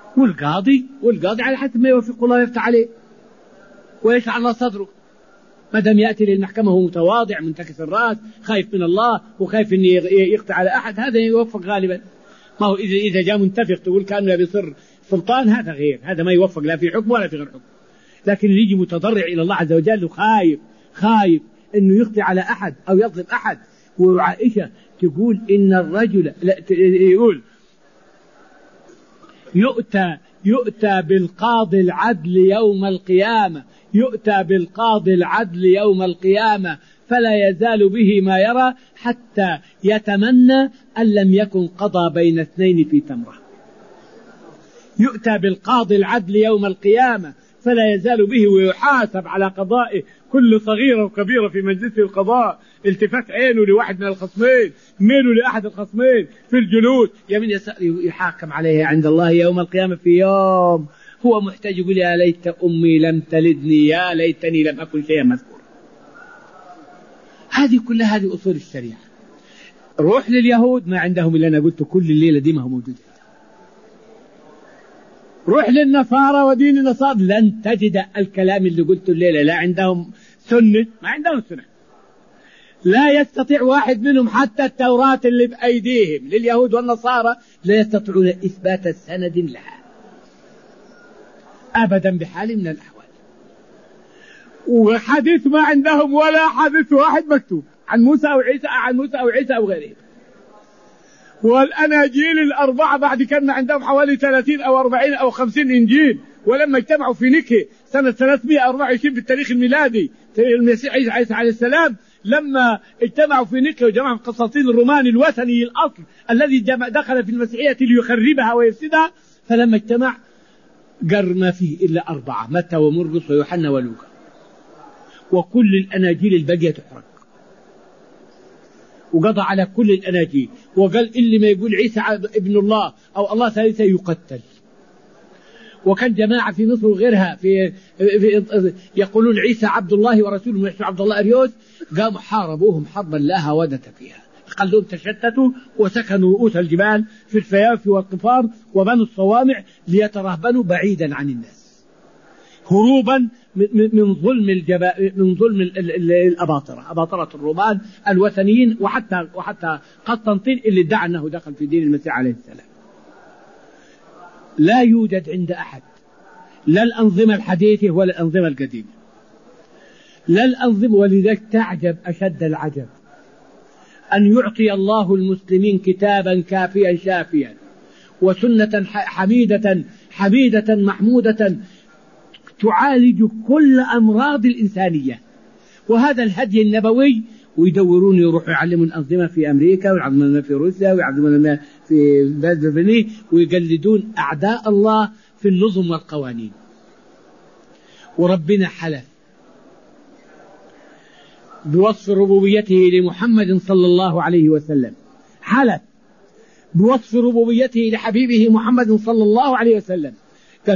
والقاضي على حسب ما يوافق الله يفتح عليه ويشرح على صدره. ما دام يأتي للمحكمة هو متواضع منتكس الرأس خايف من الله وخايف أن يقطع على أحد، هذا يوفق غالبا. ما هو إذا جاء منتفق تقول كأنه بيصير سلطان، هذا غير، هذا ما يوفق لا في حكم ولا في غير حكم. لكن اللي يجي متضرع إلى الله عز وجل خايف أنه يقطع على أحد أو يظلم أحد. وعائشة تقول إن الرجل يقول يؤتى بالقاضي العدل يوم القيامة، يؤتى بالقاضي العدل يوم القيامة فلا يزال به ما يرى حتى يتمنى أن لم يكن قضى بين اثنين في تمرة. يؤتى بالقاضي العدل يوم القيامة فلا يزال به ويحاسب على قضائه كل صغيرة وكبيرة في مجلس القضاء، التفات عينه لواحد من الخصمين، ميله لأحد الخصمين في الجلوس، يمين يحاكم عليه عند الله يوم القيامة في يوم هو محتاج يقول يا ليت أمي لم تلدني، يا ليتني لم أكن شيئا مذكورا. هذه كلها هذه أصول الشريعة. روح لليهود ما عندهم إلا أنا قلت كل الليلة دي ما هو موجود. روح للنصارى ودين النصارى لن تجد الكلام اللي قلته الليلة، لا عندهم سنة، ما عندهم سنة، لا يستطيع واحد منهم حتى التوراة اللي بأيديهم لليهود والنصارى لا يستطيعون إثبات سند لها أبدا بحال من الأحوال. وحديث ما عندهم ولا حديث واحد مكتوب عن موسى أو عيسى أو غيره. والأناجيل الأربعة بعد كان عندهم حوالي 30 أو 40 أو 50 إنجيل. ولما اجتمعوا في نيكي سنة 324 بالتاريخ الميلادي المسيح عيسى عليه السلام، لما اجتمعوا في نيكي وجماعة قسطين الروماني الوثني الأصل الذي دخل في المسيحية ليخربها ويفسدها، فلما اجتمع قر ما فيه إلا 4 متى ومرقس ويوحنا ولوقا، وكل الأناجيل الباقية تحرق، وقضى على كل الأناجيل وقال اللي ما يقول عيسى ابن الله أو الله ثالثة يقتل. وكان جماعة في مصر وغيرها في يقولون عيسى عبد الله ورسوله ويحسوا عبد الله أريوس، قاموا حاربوهم حربا لا هودة فيها، قالوا تشتتوا وسكنوا رؤوس الجبال في الفيافي والقفار وبنوا الصوامع ليترهبنوا بعيدا عن الناس هروبا من ظلم أباطرة الرومان الوثنيين، وحتى قسطنطين اللي ادعى أنه دخل في دين المسيح عليه السلام. لا يوجد عند أحد لا الأنظمة الحديثة ولا الأنظمة القديمة، لا الأنظمة. ولذلك تعجب أشد العجب أن يعطي الله المسلمين كتابا كافيا شافيا وسنة حميدة محمودة تعالج كل أمراض الإنسانية، وهذا الهدي النبوي، ويدورون يروحوا يعلمون الأنظمة في أمريكا ويعلمون في روسيا ويعلمون في بلاد ويقلدون أعداء الله في النظم والقوانين. وربنا حلف بوصف ربوبيته لمحمد صلى الله عليه وسلم، حلف بوصف ربوبيته لحبيبه محمد صلى الله عليه وسلم، قال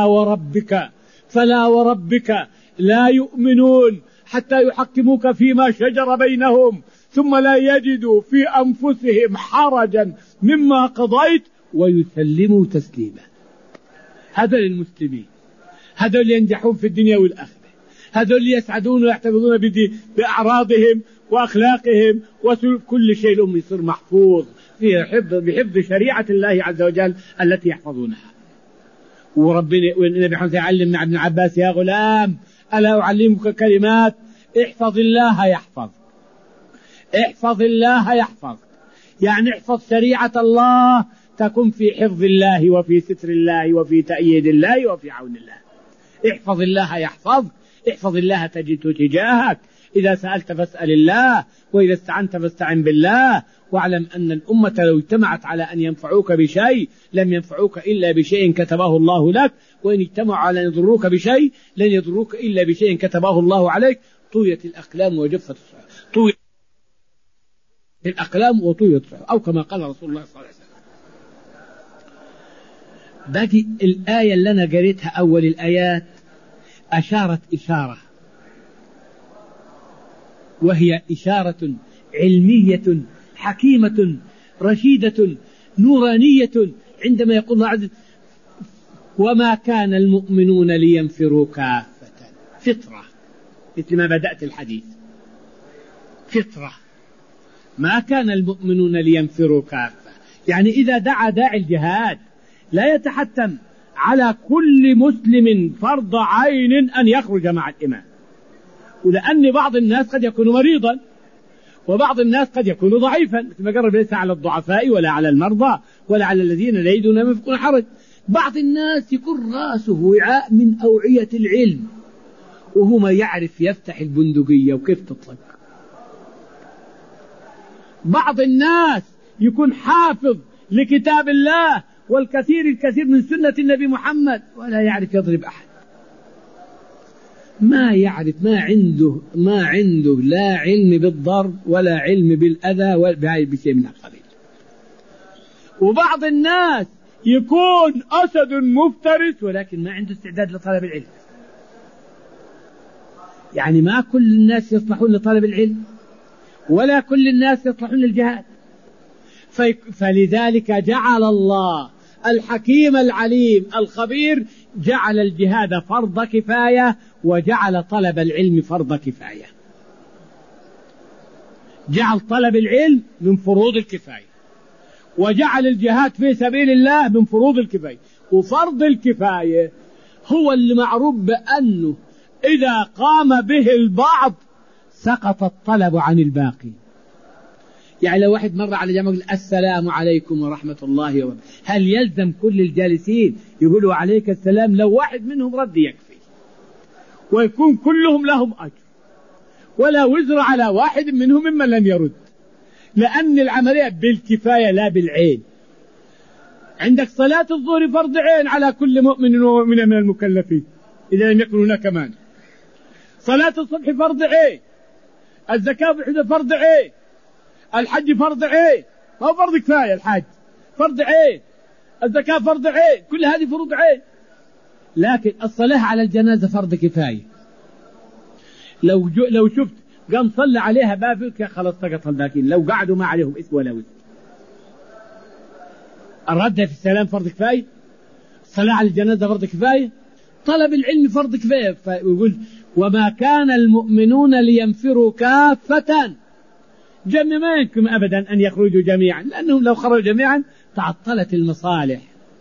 فلا وربك لا يؤمنون حتى يحكموك فيما شجر بينهم ثم لا يجدوا في أنفسهم حرجا مما قضيت ويسلموا تسليما. هذا للمسلمين، هذا اللي ينجحون في الدنيا والآخرة، هذا اللي يسعدون ويحتفظون بأعراضهم وأخلاقهم وكل شيء لهم يصير محفوظ بحفظ شريعة الله عز وجل التي يحفظونها. وربنا والنبي حمد يعلم مع ابن عباس يا غلام ألا أعلمك كلمات احفظ الله يحفظ، احفظ الله يحفظ، يعني احفظ شريعة الله تكن في حفظ الله وفي ستر الله وفي تأييد الله وفي عون الله. احفظ الله يحفظ، احفظ الله تجده تجاهك، إذا سألت فاسأل الله وإذا استعنت فاستعن بالله. واعلم أن الأمة لو اجتمعت على أن ينفعوك بشيء لم ينفعوك إلا بشيء كتبه الله لك، وإن اجتمعوا على أن يضروك بشيء لن يضروك إلا بشيء كتبه الله عليك. طويت الأقلام وجفت الصحف، طويت الأقلام وطويت الصحف، أو كما قال رسول الله صلى الله عليه وسلم. باقي الآية اللي أنا قريتها أول الآيات أشارت إشارة، وهي إشارة علمية حكيمة رشيدة نورانية، عندما يقول الله عز وجل وما كان المؤمنون لينفروا كافة، فطرة مثل ما بدأت الحديث، فطرة. ما كان المؤمنون لينفروا كافة، يعني إذا دعا داعي الجهاد لا يتحتم على كل مسلم فرض عين أن يخرج مع الإمام، ولأن بعض الناس قد يكون مريضا وبعض الناس قد يكون ضعيفا، مثل ما قرب ليس على الضعفاء ولا على المرضى ولا على الذين لا يجدون ما يفقون حرج. بعض الناس يكون راسه وعاء من أوعية العلم وهو ما يعرف يفتح البندقية وكيف تطلق. بعض الناس يكون حافظ لكتاب الله والكثير من سنة النبي محمد ولا يعرف يضرب أحد، ما يعرف، ما عنده لا علم بالضرب ولا علم بالأذى ولا بشيء من القبيل. وبعض الناس يكون أسد مفترس ولكن ما عنده استعداد لطلب العلم. يعني ما كل الناس يصلحون لطلب العلم ولا كل الناس يصلحون للجهاد. فلذلك جعل الله الحكيم العليم الخبير جعل الجهاد فرض كفاية وجعل طلب العلم فرض كفاية. جعل طلب العلم من فروض الكفاية وجعل الجهاد في سبيل الله من فروض الكفاية. وفرض الكفاية هو اللي معروف بأنه إذا قام به البعض سقط الطلب عن الباقي. يعني لو واحد مر على جماعة السلام عليكم ورحمة الله وبركاته، هل يلزم كل الجالسين يقولوا عليك السلام؟ لو واحد منهم رد يكفي ويكون كلهم لهم أجر ولا وزر على واحد منهم ممن لم يرد، لأن العملية بالكفاية لا بالعين. عندك صلاة الظهر فرض عين على كل مؤمن ومؤمنة من المكلفين إذا لم يكن هناك مانع. صلاة الصبح فرض عين، الزكاة فرض عين، الحج فرض عين، ما هو فرض كفاية، الحج فرض عين، الزكاة فرض عين، كل هذه فروض عين. لكن الصلاة على الجنازة فرض كفاية. لو شفت قام صلى عليها بابك خلاص سقط الباقين، لو قعدوا ما عليهم إثم ولا وزر. الرد في السلام فرض كفاية، الصلاة على الجنازة فرض كفاية، طلب العلم فرض كفاية. فيقول وما كان المؤمنون لينفروا كافة، جميع ما يمكن أبدا أن يخرجوا جميعا، لأنهم لو خرجوا جميعا تعطلت المصالح.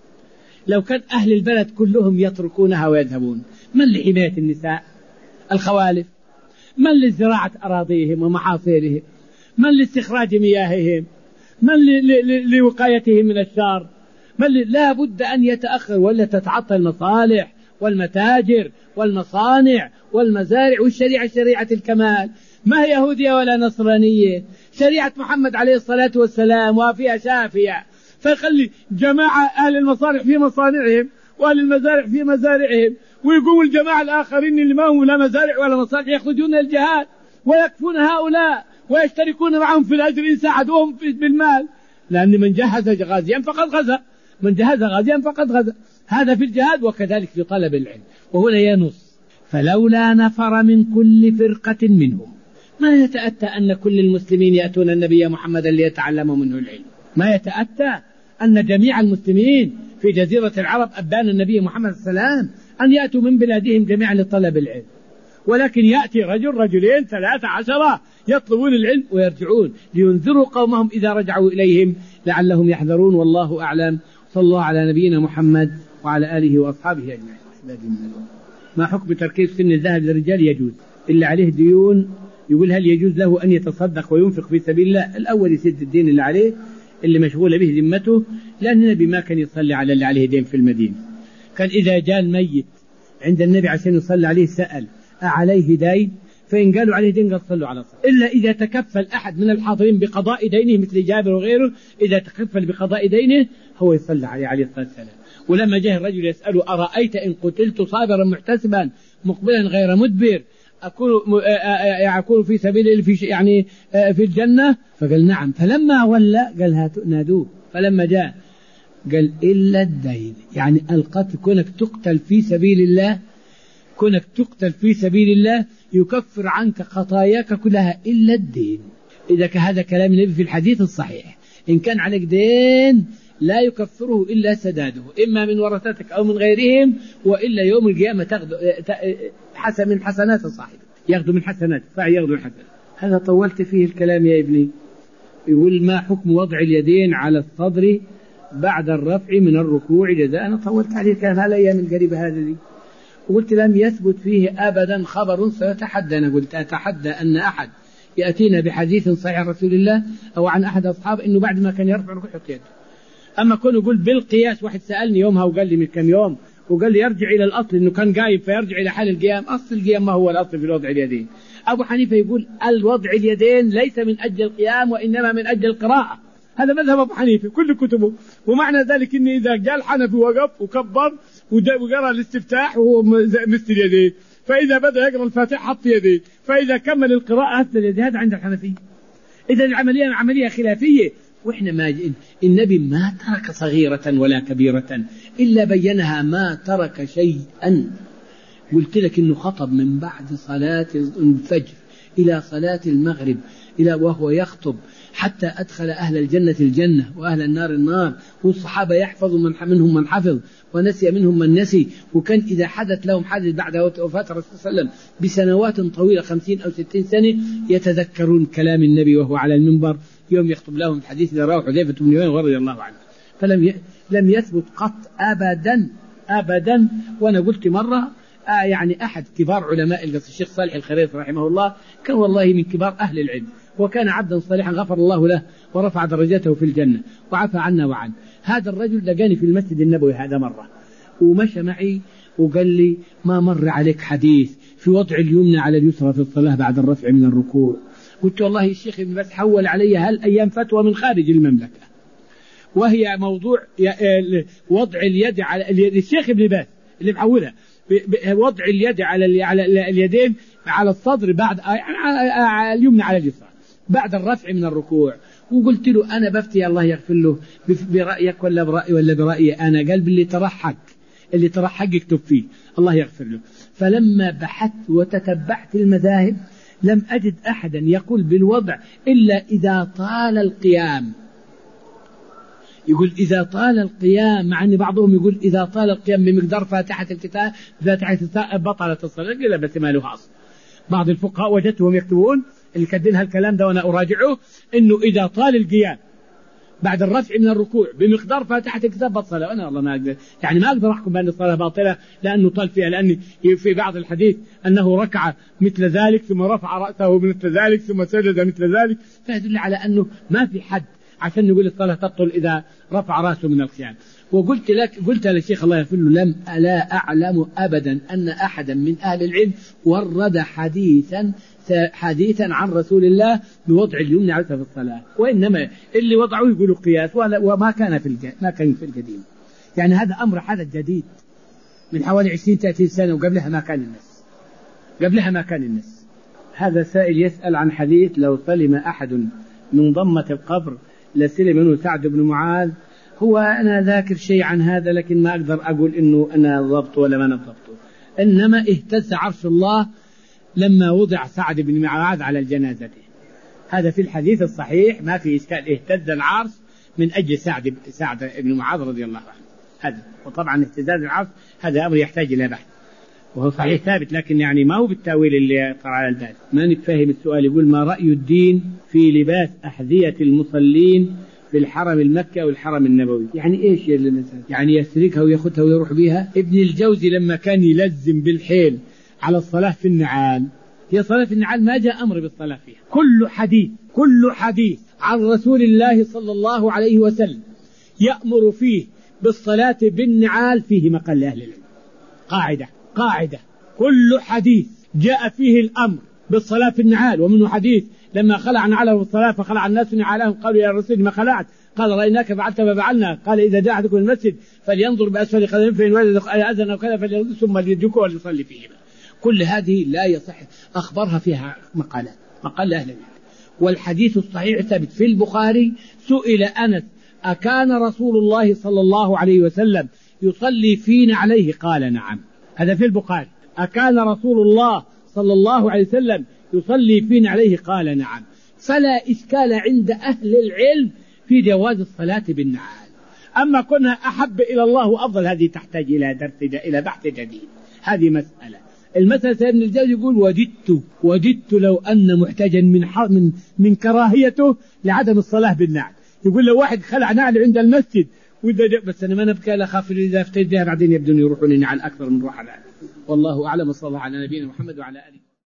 لو كان أهل البلد كلهم يتركونها ويذهبون، من لحماية النساء الخوالف، من لزراعة أراضيهم ومحاصيلهم، من لاستخراج مياههم، من لوقايتهم من الشر، لا بد أن يتأخر ولا تتعطل المصالح والمتاجر والمصانع والمزارع. والشريعة شريعة الكمال، ما هي يهودية ولا نصرانية، شريعة محمد عليه الصلاة والسلام وفيها شافية. فخلي جماعة أهل المصانع في مصانعهم وأهل المزارع في مزارعهم، ويقوم الجماعة الآخرين اللي ما هم لا مزارع ولا مصانع يخرجون الجهاد ويكفون هؤلاء ويشتركون معهم في الأجر إن ساعدوهم بالمال، لأن من جهز غازيا فقد غزا، من جهز غازيا فقد غزا. هذا في الجهاد وكذلك في طلب العلم. وهنا ينص فلولا نفر من كل فرقة منهم، ما يتأتى أن كل المسلمين يأتون النبي محمد ليتعلموا منه العلم، ما يتأتى أن جميع المسلمين في جزيرة العرب أبان النبي محمد صلى الله عليه وسلم أن يأتوا من بلادهم جميعا لطلب العلم، ولكن يأتي رجل رجلين 13 يطلبون العلم ويرجعون لينذروا قومهم إذا رجعوا إليهم لعلهم يحذرون. والله أعلم. صلى الله على نبينا محمد وعلى آله وأصحابه أجمعين. ما حكم تركيب سن الذهب للرجال؟ يجوز، اللي عليه ديون يقول هل يجوز له أن يتصدق وينفق في سبيل الله؟ الأول يسد الدين اللي عليه اللي مشغول به ذمته، لأن النبي ما كان يصلي على اللي عليه دين في المدينة. كان إذا جاء الميت عند النبي عشان يصلي عليه سأل أعليه دين؟ فإن قالوا عليه دين قال صلوا على صلاة. إلا إذا تكفل أحد من الحاضرين بقضاء دينه مثل جابر وغيره، إذا تكفل بقضاء دينه هو يصلي عليه الصلاة والسلام. ولما جاء الرجل يسأله أرأيت إن قتلت صابرا محتسبا مقبلا غير مدبر أكون في سبيل يعني في الجنة؟ فقال نعم. فلما ولى قال هاتوا نادوه. فلما جاء قال إلا الدين، يعني القتل، كونك تقتل في سبيل الله، كونك تقتل في سبيل الله يكفر عنك خطاياك كلها إلا الدين. إذا هذا كلام النبي في الحديث الصحيح، إن كان عليك دين لا يكفره إلا سداده، إما من ورثتك أو من غيرهم، وإلا يوم القيامة تأخذ من حسنات صاحبك. ياخذوا من حسنات ياخذوا من حسنات. هذا طولت فيه الكلام يا ابني. يقول ما حكم وضع اليدين على الصدر بعد الرفع من الركوع جزاء. أنا طولت عليه كان هالأيام القريبة هذه دي، وقلت لم يثبت فيه أبدا خبر سيتحدى. أنا قلت أتحدى أن أحد يأتينا بحديث صحيح عن رسول الله أو عن أحد أصحابه إنه بعد ما كان يرفع الركوع يحط يده. أما كونه يقول بالقياس، واحد سألني يومها وقال لي من كم يوم وقال لي يرجع إلى الأصل إنه كان قايم فيرجع إلى حال القيام. أصل القيام ما هو الأصل في وضع اليدين. أبو حنيفة يقول الوضع اليدين ليس من أجل القيام وإنما من أجل القراءة. هذا مذهب أبو حنيفة كل كتبه. ومعنى ذلك إن إذا جاء الحنفي وقف وكبر وقرأ الاستفتاح وهو مثل يديه، فإذا بدأ يقرأ الفاتحة حط يديه، فإذا كمل القراءة أثل يديه. هذا عند الحنفية. إذا العملية عملية خلافية. وإحنا ما النبي ما ترك صغيرة ولا كبيرة إلا بينها، ما ترك شيئا. قلت لك إنه خطب من بعد صلاة الفجر إلى صلاة المغرب وهو يخطب حتى أدخل أهل الجنة الجنة وأهل النار النار، والصحابة يحفظ منهم من حفظ ونسي منهم من نسي. وكان إذا حدث لهم حدث بعد وفاة الرسول صلى الله عليه وسلم بسنوات طويلة 50 أو 60 سنة يتذكرون كلام النبي وهو على المنبر يوم يخطب لهم الحديث اللي رواه حذيفة بن اليمان رضي الله عنه. فلم يثبت قط أبدا أبدا. وأنا قلت مرة يعني أحد كبار علماء الشيخ صالح الخريص رحمه الله كان والله من كبار أهل العلم، وكان عبدا صالحا غفر الله له ورفع درجته في الجنة وعفى عنا وعن. هذا الرجل لقاني في المسجد النبوي هذا مرة ومشى معي وقال لي ما مر عليك حديث في وضع اليمنى على اليسرى في الصلاة بعد الرفع من الركوع. قلت والله الشيخ ابن باز حول علي هالأيام فتوى من خارج المملكة، وهي موضوع وضع اليد على الشيخ ابن باز اللي محولها وضع اليد على اليدين على الصدر بعد يعني اليمنى على اليسرى بعد الرفع من الركوع. وقلت له أنا بفتي الله يغفر له برأيك ولا برأيي ولا برأيي أنا. قال باللي ترحق اكتب فيه الله يغفر له. فلما بحثت وتتبعت المذاهب لم أجد أحدا يقول بالوضع إلا إذا طال القيام. يقول إذا طال القيام، مع أن بعضهم يقول إذا طال القيام بمقدار فاتحة الكتاب بطلت الصلاة. لا بس ما له أصل. بعض الفقهاء وجدتهم يكتبون اللي كدنها الكلام ده وأنا أراجعه إنه إذا طال القيام بعد الرفع من الركوع بمقدار فاتحة الكتاب بطل. وأنا والله ما أقدر يعني ما أقدر أحكم بأن الصلاة باطلة لأنه طال فيها، لأن في بعض الحديث أنه ركع مثل ذلك ثم رفع رأسه مثل ذلك ثم سجد مثل ذلك، فيدل على أنه ما في حد عشان نقول الصلاة تبطل إذا رفع رأسه من القيام. قلت للشيخ الله يغفر له لا أعلم أبدا أن أحدا من أهل العلم ورد حديثا عن رسول الله بوضع اليمنى على في الصلاة، وإنما اللي وضعوه يقولوا قياس وما كان في القديم. يعني هذا أمر حدث جديد من حوالي 20-30 سنة، وقبلها ما كان الناس. هذا سائل يسأل عن حديث لو سلم أحد من ضمة القبر لسلم منه سعد بن معاذ. هو أنا ذاكر شيء عن هذا لكن ما أقدر أقول إنه أنا ضبطه ولا ما نضبطه. إنما اهتز عرش الله لما وضع سعد بن معاذ على الجنازة. هذا في الحديث الصحيح ما في إشكال، اهتز العرش من أجل سعد بن معاذ رضي الله عنه. هذا وطبعا اهتزاز العرش هذا أمر يحتاج إلى بحث وهو صحيح ثابت، لكن يعني ما هو بالتاويل اللي طرأ على البال. ما نتفهم السؤال. يقول ما رأي الدين في لباس أحذية المصلين في الحرم المكي والحرم النبوي؟ يعني إيش يعني يسرقها ويأخذها ويروح بها؟ ابن الجوزي لما كان يلزم بالحيل على الصلاة في النعال، هي صلاة في النعال ما جاء أمر بالصلاة فيها. كل حديث عن رسول الله صلى الله عليه وسلم يأمر فيه بالصلاة بالنعال فيه مقال لأهل العلم. قاعدة كل حديث جاء فيه الأمر بالصلاة في النعال، ومنه حديث لما خلع نعله الصلاة فخلع الناس نعالهم قالوا يا رسول ما خلعت؟ قال رأيناك فعلت ما فعلنا. قال إذا جاء أحدكم المسجد فلينظر بأسفل قدمه فإن وجد أذن أو كذا فلينظر ثم ليدركه وليصلي فيهما. كل هذه لا يصح، أخبرها فيها مقال لأهل العلم. والحديث الصحيح ثابت في البخاري. سئل أنس أكان رسول الله صلى الله عليه وسلم يصلي فينا عليه؟ قال نعم. هذا في البخاري. أكان رسول الله صلى الله عليه وسلم يصلي فينا عليه؟ قال نعم. فلا إشكال عند أهل العلم في جواز الصلاة بالنعال. أما كونها أحب إلى الله وأفضل هذه تحتاج إلى درس إلى بحث جديد، هذه مسألة. المثل سيد ابن الجوزي يقول وددت لو أن محتاجا من كراهيته لعدم الصلاة بالنعل. يقول لو واحد خلع نعل عند المسجد بس أنا ما نبكي لا خاف إذا افتديها بعدين يبدون يروحون نعل أكثر من روح العالم. والله أعلم. صلى الله على نبينا محمد وعلى آله.